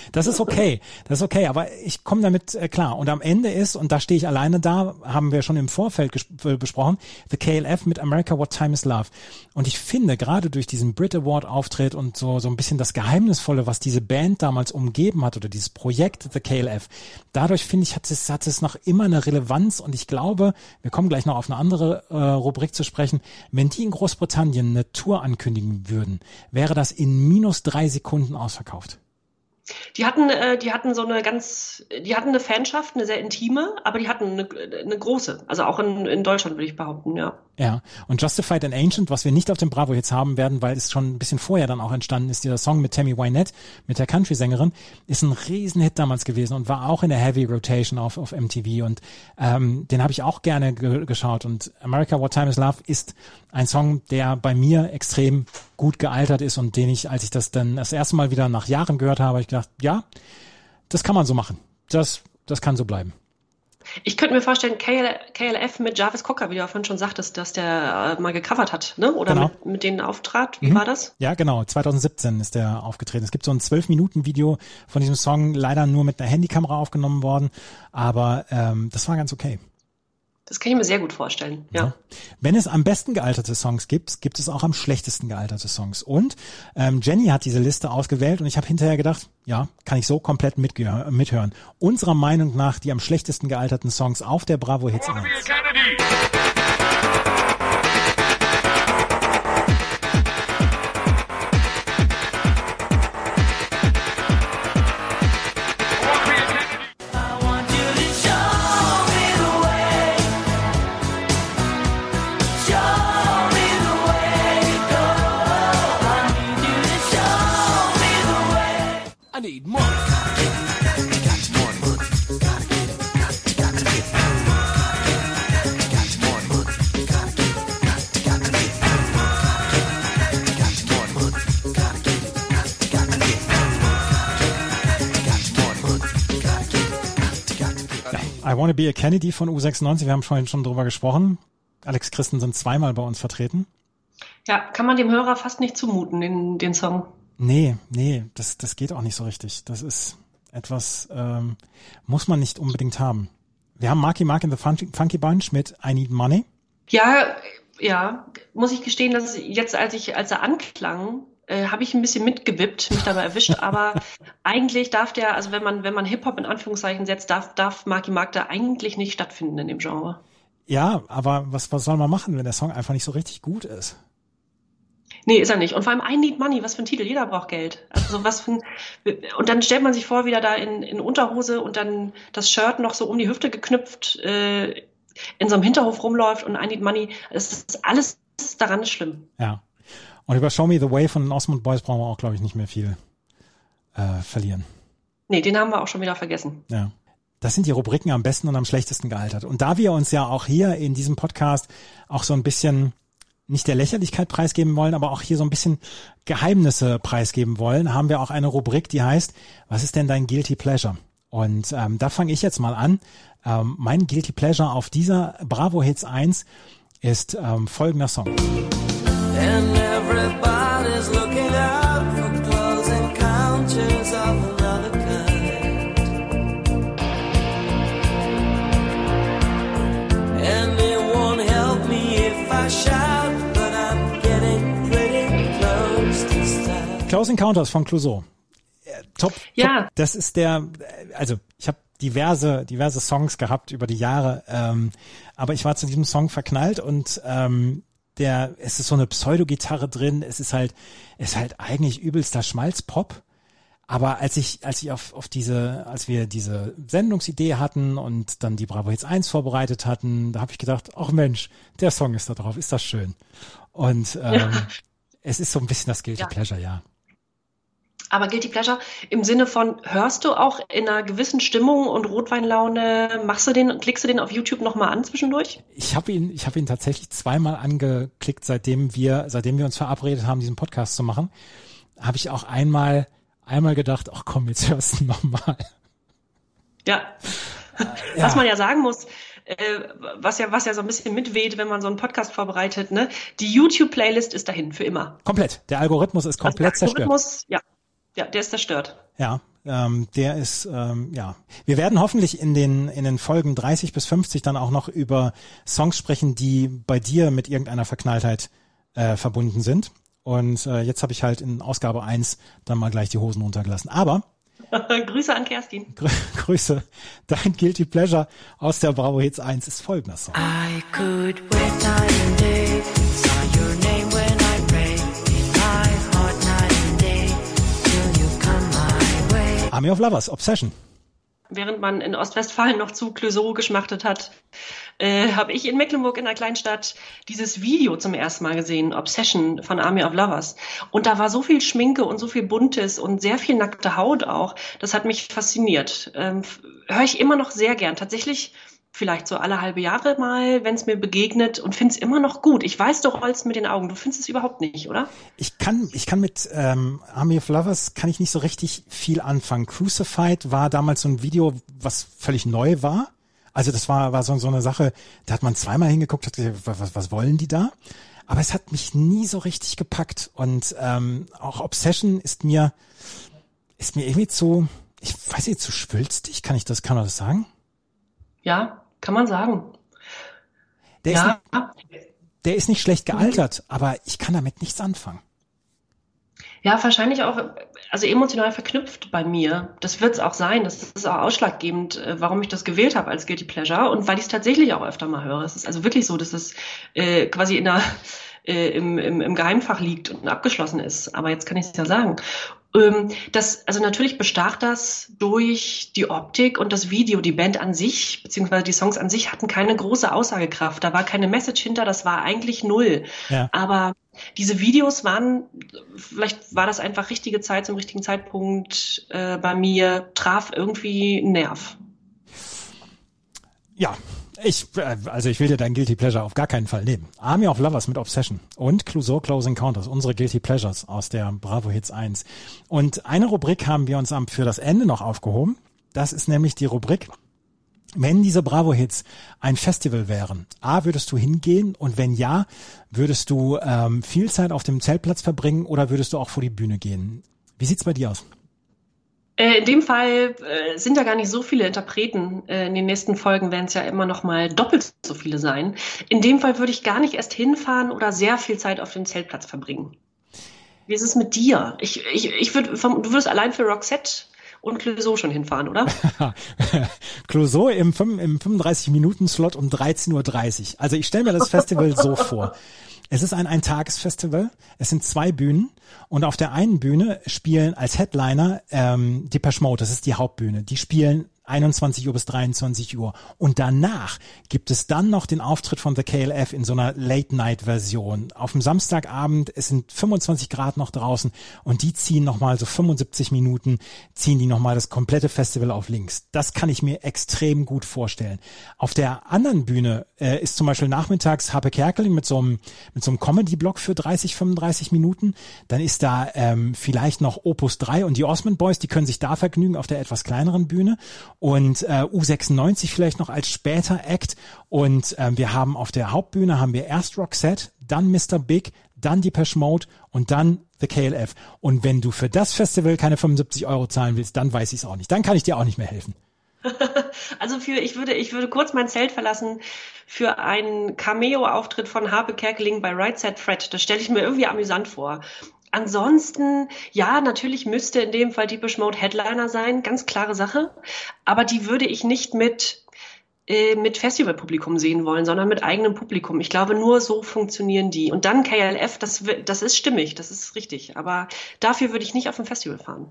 Das ist okay, das ist okay, aber ich komme damit äh, klar. Und am Ende ist, und da stehe ich alleine da, haben wir schon im Vorfeld ges- besprochen, The K L F mit America What Time Is Love. Und ich finde, gerade durch diesen Brit Award Auftritt und so so ein bisschen das Geheimnisvolle, was diese Band damals umgeben hat oder dieses Projekt The K L F, dadurch finde ich, hat es, hat es noch immer eine Relevanz und ich glaube, wir kommen gleich noch auf eine andere äh, Rubrik zu sprechen, wenn die in Großbritannien eine Tour ankündigen würden, wäre das in minus drei Sekunden ausverkauft. Die hatten, äh, die hatten so eine ganz, die hatten eine Fanschaft, eine sehr intime, aber die hatten eine, eine große. Also auch in, in Deutschland würde ich behaupten, ja. Ja. Und Justified and Ancient, was wir nicht auf dem Bravo Hits haben werden, weil es schon ein bisschen vorher dann auch entstanden ist, dieser Song mit Tammy Wynette, mit der Country-Sängerin, ist ein Riesenhit damals gewesen und war auch in der Heavy Rotation auf, auf M T V und ähm, den habe ich auch gerne ge- geschaut und America What Time Is Love ist ein Song, der bei mir extrem gut gealtert ist und den ich, als ich das dann das erste Mal wieder nach Jahren gehört habe, habe ich gedacht, ja, das kann man so machen. Das, das kann so bleiben. Ich könnte mir vorstellen, K L F mit Jarvis Cocker, wie du vorhin schon sagtest, dass der äh, mal gecovert hat, ne? Oder genau. mit, mit denen auftrat. Wie mhm. war das? Ja, genau. zwanzig siebzehn ist der aufgetreten. Es gibt so ein zwölf Minuten Video von diesem Song, leider nur mit einer Handykamera aufgenommen worden, aber ähm, das war ganz okay. Das kann ich mir sehr gut vorstellen, ja. ja. Wenn es am besten gealterte Songs gibt, gibt es auch am schlechtesten gealterte Songs. Und ähm, Jenny hat diese Liste ausgewählt und ich habe hinterher gedacht, ja, kann ich so komplett mitge- mithören. Unserer Meinung nach die am schlechtesten gealterten Songs auf der Bravo Hits eins. I Wanna Be a Kennedy von U sechsundneunzig, wir haben vorhin schon drüber gesprochen. Alex Christensen zweimal bei uns vertreten. Ja, kann man dem Hörer fast nicht zumuten, den, den Song. Nee, nee, das, das geht auch nicht so richtig. Das ist etwas, ähm, muss man nicht unbedingt haben. Wir haben Marky Mark in the Funky, Funky Bunch mit I Need Money. Ja, ja, muss ich gestehen, dass jetzt, als ich, als er anklang, äh, habe ich ein bisschen mitgewippt, mich dabei erwischt, aber eigentlich darf der, also wenn man, wenn man Hip-Hop in Anführungszeichen setzt, darf, darf Marky Mark da eigentlich nicht stattfinden in dem Genre. Ja, aber was, was soll man machen, wenn der Song einfach nicht so richtig gut ist? Nee, ist er nicht. Und vor allem I Need Money, was für ein Titel, jeder braucht Geld. Also was für ein, und dann stellt man sich vor, wieder da in, in Unterhose und dann das Shirt noch so um die Hüfte geknüpft, äh, in so einem Hinterhof rumläuft und I Need Money. Es ist alles daran ist schlimm. Ja. Und über Show Me the Way von den Osmond Boys brauchen wir auch, glaube ich, nicht mehr viel äh, verlieren. Nee, den haben wir auch schon wieder vergessen. Ja. Das sind die Rubriken am besten und am schlechtesten gealtert. Und da wir uns ja auch hier in diesem Podcast auch so ein bisschen nicht der Lächerlichkeit preisgeben wollen, aber auch hier so ein bisschen Geheimnisse preisgeben wollen, haben wir auch eine Rubrik, die heißt, was ist denn dein Guilty Pleasure? Und ähm, da fange ich jetzt mal an. Ähm, mein Guilty Pleasure auf dieser Bravo Hits eins ist ähm, folgender Song. And everybody's looking out for close encounters of another kind. And it won't help me if I shout, but I'm getting pretty close this time. Close Encounters von Clouseau. Top, ja. Top. Das ist der, also ich habe diverse, diverse Songs gehabt über die Jahre, ähm, aber ich war zu diesem Song verknallt und ähm, der, es ist so eine Pseudo-Gitarre drin, es ist halt, es ist halt eigentlich übelster Schmalzpop. Aber als ich, als ich auf, auf diese, als wir diese Sendungsidee hatten und dann die Bravo Hits eins vorbereitet hatten, da habe ich gedacht, ach Mensch, der Song ist da drauf, ist das schön. Und ähm, ja. Es ist so ein bisschen das Guilty ja. Pleasure, ja. Aber Guilty Pleasure im Sinne von, hörst du auch in einer gewissen Stimmung und Rotweinlaune, machst du den, klickst du den auf YouTube nochmal an zwischendurch? Ich habe ihn, ich habe ihn tatsächlich zweimal angeklickt, seitdem wir, seitdem wir uns verabredet haben, diesen Podcast zu machen. Habe ich auch einmal, einmal gedacht, ach komm, jetzt hörst du nochmal. Ja. Äh, ja. Was man ja sagen muss, äh, was ja, was ja so ein bisschen mitweht, wenn man so einen Podcast vorbereitet, ne? Die YouTube-Playlist ist dahin für immer. Komplett. Der Algorithmus ist komplett also der Algorithmus, zerstört. Ja. Ja, der ist zerstört. Ja, Ähm, der ist, ähm, ja, wir werden hoffentlich in den in den Folgen dreißig bis fünfzig dann auch noch über Songs sprechen, die bei dir mit irgendeiner Verknalltheit äh, verbunden sind. Und äh, jetzt habe ich halt in Ausgabe eins dann mal gleich die Hosen runtergelassen. Aber Grüße an Kerstin. Grü- Grüße. Dein Guilty Pleasure aus der Bravo Hits eins ist folgender Song. I could wait night and day, saw your name when I pray, in my heart night and day, till you come my way. Army of Lovers, Obsession. Während man in Ostwestfalen noch zu Clouseau geschmachtet hat, äh, habe ich in Mecklenburg in einer Kleinstadt dieses Video zum ersten Mal gesehen, Obsession von Army of Lovers. Und da war so viel Schminke und so viel Buntes und sehr viel nackte Haut auch. Das hat mich fasziniert. Ähm, höre ich immer noch sehr gern. Tatsächlich vielleicht so alle halbe Jahre mal, wenn es mir begegnet, und finde es immer noch gut. Ich weiß, du rollst mit den Augen. Du findest es überhaupt nicht, oder? Ich kann, ich kann mit ähm, Army of Lovers kann ich nicht so richtig viel anfangen. Crucified war damals so ein Video, was völlig neu war. Also das war war so, so eine Sache, da hat man zweimal hingeguckt, hat gesagt, was, was wollen die da? Aber es hat mich nie so richtig gepackt. Und ähm, auch Obsession ist mir ist mir irgendwie zu, ich weiß nicht, zu schwülstig. Kann ich das, kann man das sagen? Ja, kann man sagen. Der, ja. ist nicht, der ist nicht schlecht gealtert, aber ich kann damit nichts anfangen. Ja, wahrscheinlich auch, also emotional verknüpft bei mir. Das wird es auch sein. Das ist auch ausschlaggebend, warum ich das gewählt habe als Guilty Pleasure und weil ich es tatsächlich auch öfter mal höre. Es ist also wirklich so, dass es äh, quasi in der, äh, im, im, im Geheimfach liegt und abgeschlossen ist. Aber jetzt kann ich es ja sagen. Ähm, das, also natürlich bestach das durch die Optik und das Video. Die Band an sich, beziehungsweise die Songs an sich hatten keine große Aussagekraft. Da war keine Message hinter, das war eigentlich null. Ja. Aber diese Videos waren, vielleicht war das einfach richtige Zeit zum richtigen Zeitpunkt äh, bei mir, traf irgendwie einen Nerv. Ja, ich, also ich will dir dein Guilty Pleasure auf gar keinen Fall nehmen. Army of Lovers mit Obsession und Clouseau Close Encounters, unsere Guilty Pleasures aus der Bravo Hits eins. Und eine Rubrik haben wir uns für das Ende noch aufgehoben. Das ist nämlich die Rubrik, wenn diese Bravo Hits ein Festival wären. A, würdest du hingehen? Und wenn ja, würdest du ähm, viel Zeit auf dem Zeltplatz verbringen oder würdest du auch vor die Bühne gehen? Wie sieht's bei dir aus? In dem Fall äh, sind ja gar nicht so viele Interpreten. Äh, in den nächsten Folgen werden es ja immer noch mal doppelt so viele sein. In dem Fall würde ich gar nicht erst hinfahren oder sehr viel Zeit auf dem Zeltplatz verbringen. Wie ist es mit dir? Ich, ich, ich würd, du würdest allein für Roxette und Clouseau schon hinfahren, oder? Clouseau im, im fünfunddreißig-Minuten-Slot um dreizehn Uhr dreißig. Also ich stelle mir das Festival so vor. Es ist ein Ein-Tages-Festival. Es sind zwei Bühnen und auf der einen Bühne spielen als Headliner ähm, Depeche Mode, das ist die Hauptbühne. Die spielen einundzwanzig Uhr bis dreiundzwanzig Uhr. Und danach gibt es dann noch den Auftritt von The K L F in so einer Late-Night-Version. Auf dem Samstagabend, es sind fünfundzwanzig Grad noch draußen und die ziehen nochmal so fünfundsiebzig Minuten, ziehen die nochmal das komplette Festival auf links. Das kann ich mir extrem gut vorstellen. Auf der anderen Bühne äh, ist zum Beispiel nachmittags Harpe Kerkeling mit so einem mit so einem Comedy-Block für dreißig, fünfunddreißig Minuten. Dann ist da ähm, vielleicht noch Opus drei und die Osmond Boys, die können sich da vergnügen auf der etwas kleineren Bühne. Und äh, U sechsundneunzig vielleicht noch als später Act. Und äh, wir haben auf der Hauptbühne haben wir erst Roxette, dann Mister Big, dann Depeche Mode und dann The K L F. Und wenn du für das Festival keine fünfundsiebzig Euro zahlen willst, dann weiß ich es auch nicht. Dann kann ich dir auch nicht mehr helfen. Also für ich würde ich würde kurz mein Zelt verlassen für einen Cameo-Auftritt von Harpe Kerkeling bei Right Said Fred. Das stelle ich mir irgendwie amüsant vor. Ansonsten, ja, natürlich müsste in dem Fall Depeche Mode Headliner sein, ganz klare Sache. Aber die würde ich nicht mit äh, mit Festivalpublikum sehen wollen, sondern mit eigenem Publikum. Ich glaube, nur so funktionieren die. Und dann K L F, das, das ist stimmig, das ist richtig. Aber dafür würde ich nicht auf ein Festival fahren.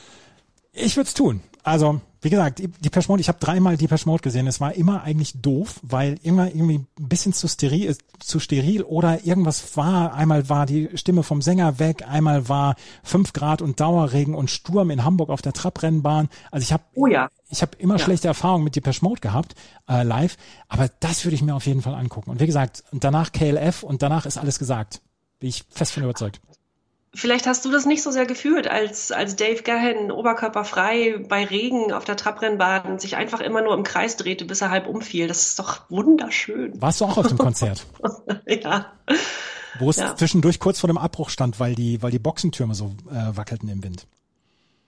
Ich würde es tun. Also, wie gesagt, Depeche Mode, ich habe dreimal Depeche Mode gesehen. Es war immer eigentlich doof, weil immer irgendwie ein bisschen zu steril, zu steril oder irgendwas war. Einmal war die Stimme vom Sänger weg, einmal war fünf Grad und Dauerregen und Sturm in Hamburg auf der Trabrennbahn. Also ich habe oh ja. ich habe immer ja. schlechte Erfahrungen mit Depeche Mode gehabt, äh, live. Aber das würde ich mir auf jeden Fall angucken. Und wie gesagt, danach K L F und danach ist alles gesagt. Bin ich fest von überzeugt. Vielleicht hast du das nicht so sehr gefühlt, als als Dave Gahan oberkörperfrei bei Regen auf der Trabrennbahn sich einfach immer nur im Kreis drehte, bis er halb umfiel. Das ist doch wunderschön. Warst du auch auf dem Konzert? Ja. Wo es ja. zwischendurch kurz vor dem Abbruch stand, weil die weil die Boxentürme so äh, wackelten im Wind.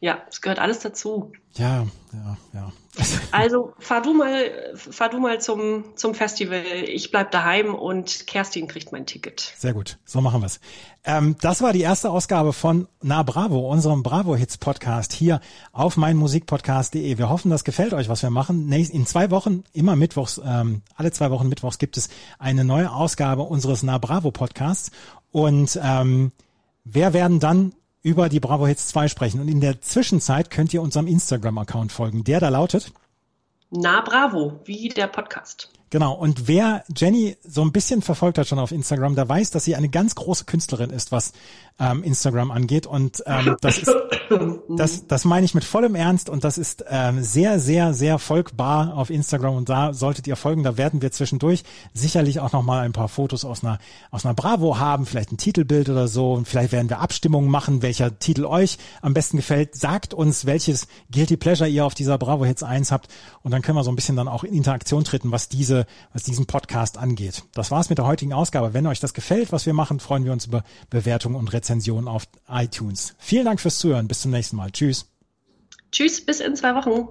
Ja, es gehört alles dazu. Ja, ja, ja. Also fahr du mal, fahr du mal zum, zum Festival. Ich bleib daheim und Kerstin kriegt mein Ticket. Sehr gut, so machen wir's. Ähm, das war die erste Ausgabe von Na Bravo, unserem Bravo-Hits-Podcast hier auf meinmusikpodcast punkt de. Wir hoffen, das gefällt euch, was wir machen. In zwei Wochen, immer mittwochs, ähm, alle zwei Wochen mittwochs gibt es eine neue Ausgabe unseres Na Bravo-Podcasts. Und ähm, wir werden dann über die Bravo Hits zwei sprechen. Und in der Zwischenzeit könnt ihr unserem Instagram-Account folgen. Der da lautet Na Bravo, wie der Podcast. Genau. Und wer Jenny so ein bisschen verfolgt hat schon auf Instagram, der weiß, dass sie eine ganz große Künstlerin ist, was ähm, Instagram angeht. Und ähm, das ist, das, das meine ich mit vollem Ernst. Und das ist ähm, sehr, sehr, sehr folgbar auf Instagram. Und da solltet ihr folgen. Da werden wir zwischendurch sicherlich auch noch mal ein paar Fotos aus einer aus einer Bravo haben, vielleicht ein Titelbild oder so. Und vielleicht werden wir Abstimmungen machen, welcher Titel euch am besten gefällt. Sagt uns, welches Guilty Pleasure ihr auf dieser Bravo Hits eins habt. Und dann können wir so ein bisschen dann auch in Interaktion treten, was diese was diesen Podcast angeht. Das war's mit der heutigen Ausgabe. Wenn euch das gefällt, was wir machen, freuen wir uns über Bewertungen und Rezensionen auf iTunes. Vielen Dank fürs Zuhören. Bis zum nächsten Mal. Tschüss. Tschüss, bis in zwei Wochen.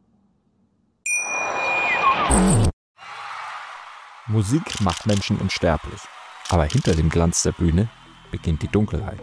Musik macht Menschen unsterblich. Aber hinter dem Glanz der Bühne beginnt die Dunkelheit.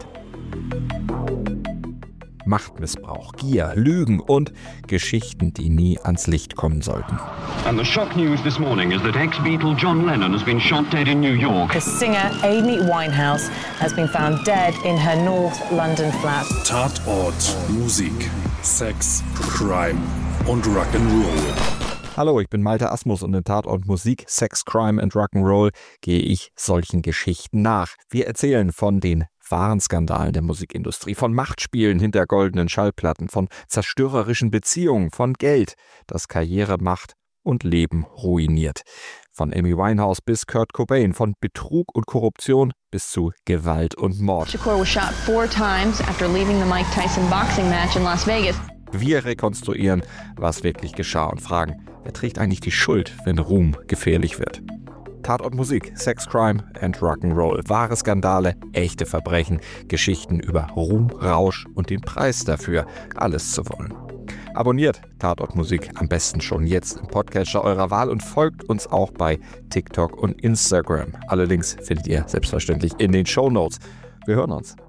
Machtmissbrauch, Gier, Lügen und Geschichten, die nie ans Licht kommen sollten. And the shock news this morning is that ex-Beatle John Lennon has been shot dead in New York. The singer Amy Winehouse has been found dead in her North London flat. Tatort, Musik, Sex, Crime und Rock'n'Roll. Hallo, ich bin Malte Asmus und in Tatort Musik, Sex, Crime and Rock'n'Roll gehe ich solchen Geschichten nach. Wir erzählen von den wahren Skandalen der Musikindustrie, von Machtspielen hinter goldenen Schallplatten, von zerstörerischen Beziehungen, von Geld, das Karriere macht und Leben ruiniert. Von Amy Winehouse bis Kurt Cobain, von Betrug und Korruption bis zu Gewalt und Mord. Shakur was shot four times after leaving the Mike Tyson boxing match in Las Vegas. Wir rekonstruieren, was wirklich geschah und fragen, wer trägt eigentlich die Schuld, wenn Ruhm gefährlich wird? Tatort Musik, Sex, Crime and Rock'n'Roll. Wahre Skandale, echte Verbrechen, Geschichten über Ruhm, Rausch und den Preis dafür, alles zu wollen. Abonniert Tatort Musik am besten schon jetzt im Podcatcher eurer Wahl und folgt uns auch bei TikTok und Instagram. Alle Links findet ihr selbstverständlich in den Shownotes. Wir hören uns.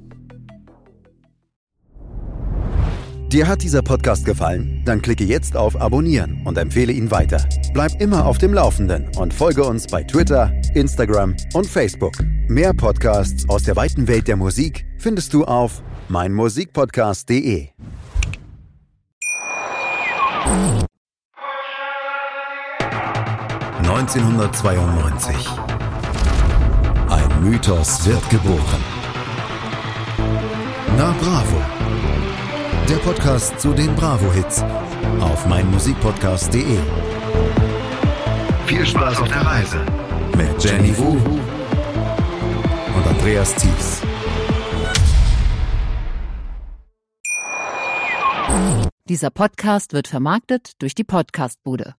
Dir hat dieser Podcast gefallen? Dann klicke jetzt auf Abonnieren und empfehle ihn weiter. Bleib immer auf dem Laufenden und folge uns bei Twitter, Instagram und Facebook. Mehr Podcasts aus der weiten Welt der Musik findest du auf meinmusikpodcast punkt de. neunzehnhundertzweiundneunzig. Ein Mythos wird geboren. Na Bravo. Der Podcast zu den Bravo-Hits auf meinmusikpodcast punkt de. Viel Spaß auf der Reise mit Jenny Wu und Andreas Thies. Dieser Podcast wird vermarktet durch die Podcastbude.